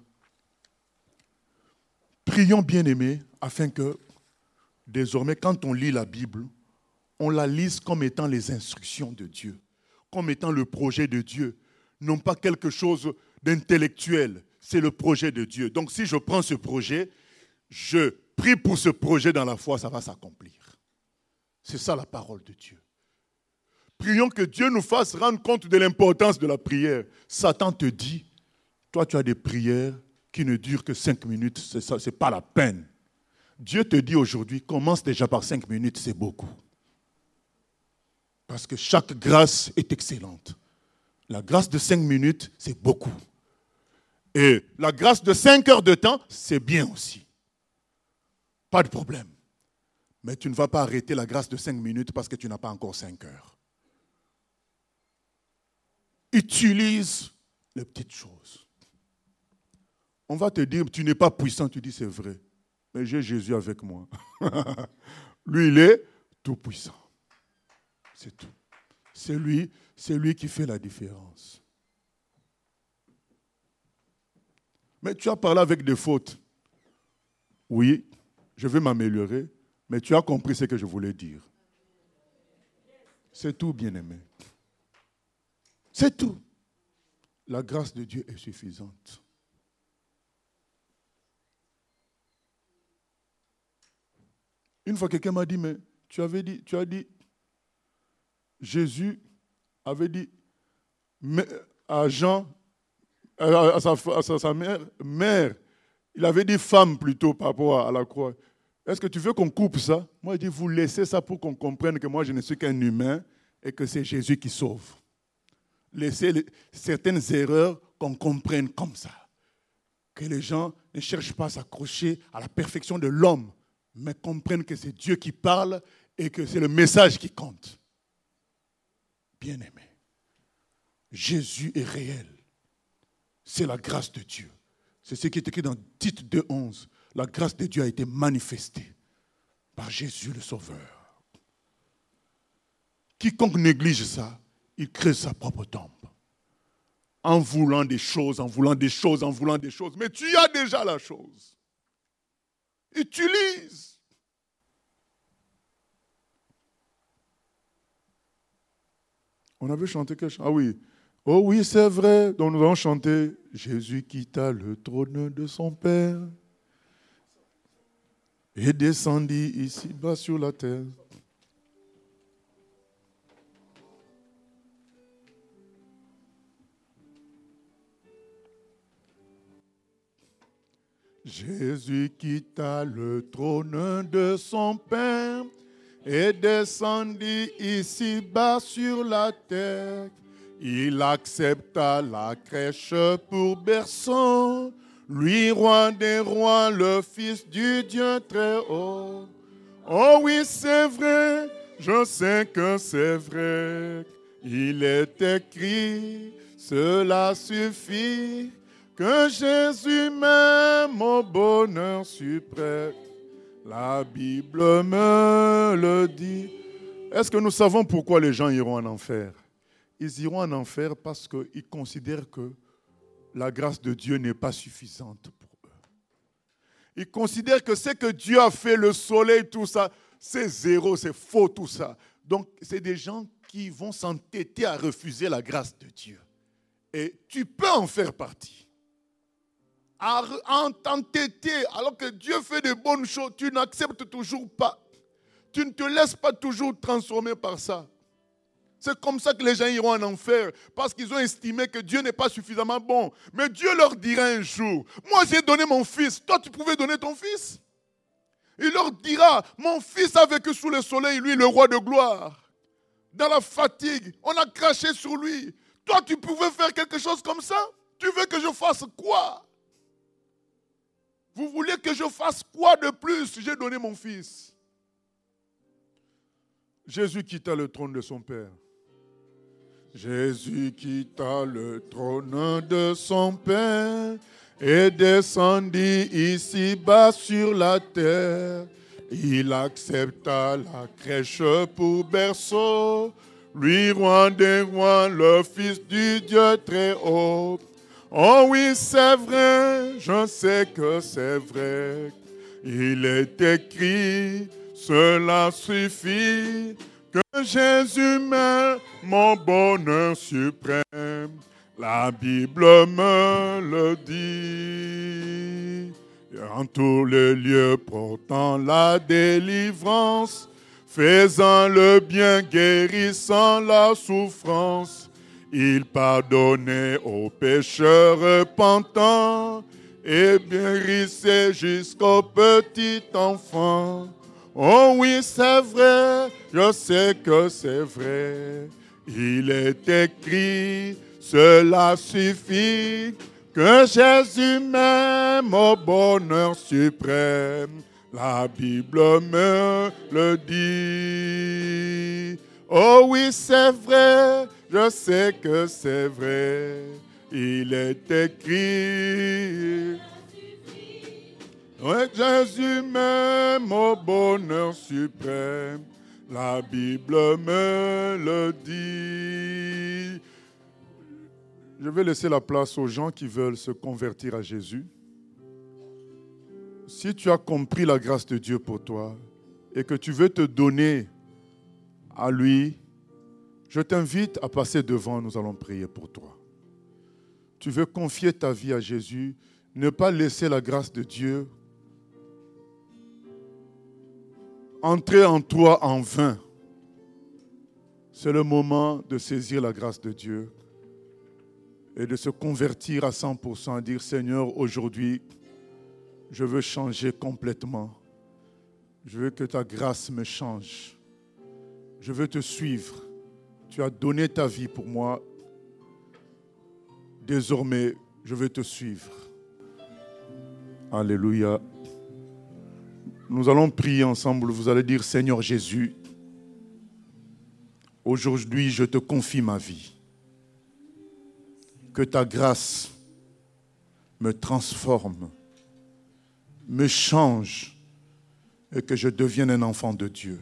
Prions, bien-aimés, afin que désormais, quand on lit la Bible, on la lise comme étant les instructions de Dieu, comme étant le projet de Dieu, non pas quelque chose d'intellectuel. C'est le projet de Dieu. Donc si je prends ce projet, je prie pour ce projet dans la foi, ça va s'accomplir. C'est ça la parole de Dieu. Prions que Dieu nous fasse rendre compte de l'importance de la prière. Satan te dit, toi tu as des prières qui ne durent que 5 minutes, c'est pas la peine. Dieu te dit aujourd'hui, commence déjà par 5 minutes, c'est beaucoup. Parce que chaque grâce est excellente. La grâce de 5 minutes, c'est beaucoup. Et la grâce de 5 heures de temps, c'est bien aussi. Pas de problème. Mais tu ne vas pas arrêter la grâce de 5 minutes parce que tu n'as pas encore 5 heures. Utilise les petites choses. On va te dire, tu n'es pas puissant, tu dis c'est vrai. Mais j'ai Jésus avec moi. Lui, il est tout puissant. C'est tout. C'est lui qui fait la différence. Mais tu as parlé avec des fautes. Oui, je vais m'améliorer, mais tu as compris ce que je voulais dire. C'est tout, bien-aimé. C'est tout. La grâce de Dieu est suffisante. Une fois, quelqu'un m'a dit, mais tu as dit, Jésus avait dit à Jean, à sa mère, il avait dit femme plutôt par rapport à la croix. Est-ce que tu veux qu'on coupe ça? Moi, je dis, vous laissez ça pour qu'on comprenne que moi, je ne suis qu'un humain et que c'est Jésus qui sauve. Laissez certaines erreurs qu'on comprenne comme ça. Que les gens ne cherchent pas à s'accrocher à la perfection de l'homme, mais comprennent que c'est Dieu qui parle et que c'est le message qui compte. Bien-aimé, Jésus est réel. C'est la grâce de Dieu. C'est ce qui est écrit dans Tite 2:11. La grâce de Dieu a été manifestée par Jésus le Sauveur. Quiconque néglige ça, il crée sa propre tombe. En voulant des choses, en voulant des choses, en voulant des choses. Mais tu as déjà la chose. Utilise. On avait chanté quelque chose. Ah oui. Oh oui, c'est vrai. Donc nous avons chanté « Jésus quitta le trône de son Père et descendit ici-bas sur la terre. » Jésus quitta le trône de son Père et descendit ici-bas sur la terre. Il accepta la crèche pour berceau, lui roi des rois, le fils du Dieu très haut. Oh oui, c'est vrai, je sais que c'est vrai. Il est écrit, cela suffit, que Jésus m'aime au bonheur suprême. La Bible me le dit. Est-ce que nous savons pourquoi les gens iront en enfer? Ils iront en enfer parce qu'ils considèrent que la grâce de Dieu n'est pas suffisante pour eux. Ils considèrent que ce que Dieu a fait, le soleil, tout ça, c'est zéro, c'est faux tout ça. Donc, c'est des gens qui vont s'entêter à refuser la grâce de Dieu. Et tu peux en faire partie. En t'entêter, alors que Dieu fait de bonnes choses, tu n'acceptes toujours pas. Tu ne te laisses pas toujours transformer par ça. C'est comme ça que les gens iront en enfer, parce qu'ils ont estimé que Dieu n'est pas suffisamment bon. Mais Dieu leur dira un jour, moi j'ai donné mon fils, toi tu pouvais donner ton fils. Il leur dira, mon fils a vécu sous le soleil, lui le roi de gloire. Dans la fatigue, on a craché sur lui. Toi tu pouvais faire quelque chose comme ça? Tu veux que je fasse quoi? Vous voulez que je fasse quoi de plus? J'ai donné mon fils. Jésus quitta le trône de son Père. Jésus quitta le trône de son Père et descendit ici-bas sur la terre. Il accepta la crèche pour berceau, lui roi des rois, le Fils du Dieu très haut. Oh oui, c'est vrai, je sais que c'est vrai. Il est écrit, cela suffit, que Jésus m'est mon bonheur suprême. La Bible me le dit. En tous les lieux portant la délivrance, faisant le bien, guérissant la souffrance, il pardonnait aux pécheurs repentants et guérissait jusqu'au petit enfant. Oh oui, c'est vrai, je sais que c'est vrai. Il est écrit, cela suffit, que Jésus m'aime au bonheur suprême. La Bible me le dit. Oh oui, c'est vrai, je sais que c'est vrai. Il est écrit. Oui, Jésus m'aime au bonheur suprême. La Bible me le dit. Je vais laisser la place aux gens qui veulent se convertir à Jésus. Si tu as compris la grâce de Dieu pour toi et que tu veux te donner à lui, je t'invite à passer devant, nous allons prier pour toi. Tu veux confier ta vie à Jésus, ne pas laisser la grâce de Dieu entrer en toi en vain. C'est le moment de saisir la grâce de Dieu et de se convertir à 100%, à dire Seigneur, aujourd'hui, je veux changer complètement. Je veux que ta grâce me change. Je veux te suivre. Tu as donné ta vie pour moi. Désormais, je veux te suivre. Alléluia. Nous allons prier ensemble. Vous allez dire, Seigneur Jésus, aujourd'hui, je te confie ma vie. Que ta grâce me transforme, me change et que je devienne un enfant de Dieu.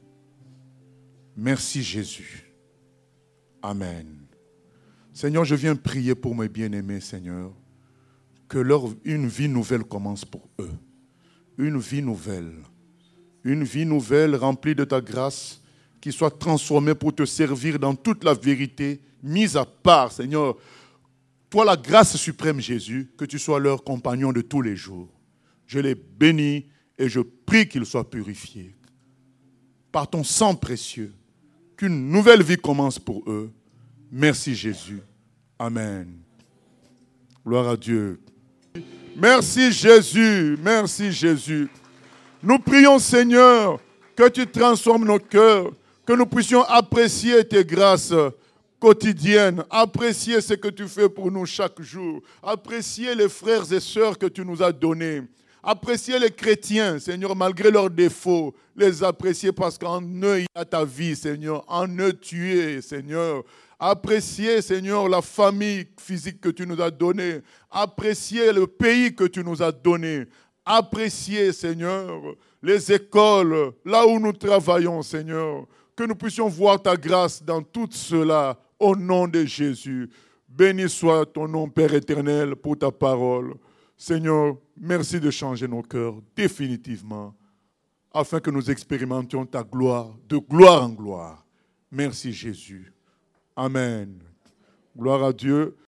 Merci Jésus. Amen. Seigneur, je viens prier pour mes bien-aimés, Seigneur, que une vie nouvelle commence pour eux. Une vie nouvelle remplie de ta grâce, qui soit transformée pour te servir dans toute la vérité, mise à part, Seigneur. Toi, la grâce suprême, Jésus, que tu sois leur compagnon de tous les jours. Je les bénis et je prie qu'ils soient purifiés. Par ton sang précieux, qu'une nouvelle vie commence pour eux. Merci Jésus. Amen. Gloire à Dieu. Merci Jésus. Merci Jésus. Nous prions Seigneur que tu transformes nos cœurs, que nous puissions apprécier tes grâces quotidiennes, apprécier ce que tu fais pour nous chaque jour, apprécier les frères et sœurs que tu nous as donnés, apprécier les chrétiens, Seigneur, malgré leurs défauts, les apprécier parce qu'en eux, il y a ta vie, Seigneur, en eux, tu es, Seigneur. Apprécier, Seigneur, la famille physique que tu nous as donnée, apprécier le pays que tu nous as donné, apprécier, Seigneur, les écoles, là où nous travaillons, Seigneur, que nous puissions voir ta grâce dans tout cela, au nom de Jésus. Béni soit ton nom, Père éternel, pour ta parole. Seigneur, merci de changer nos cœurs définitivement, afin que nous expérimentions ta gloire, de gloire en gloire. Merci Jésus. Amen. Gloire à Dieu.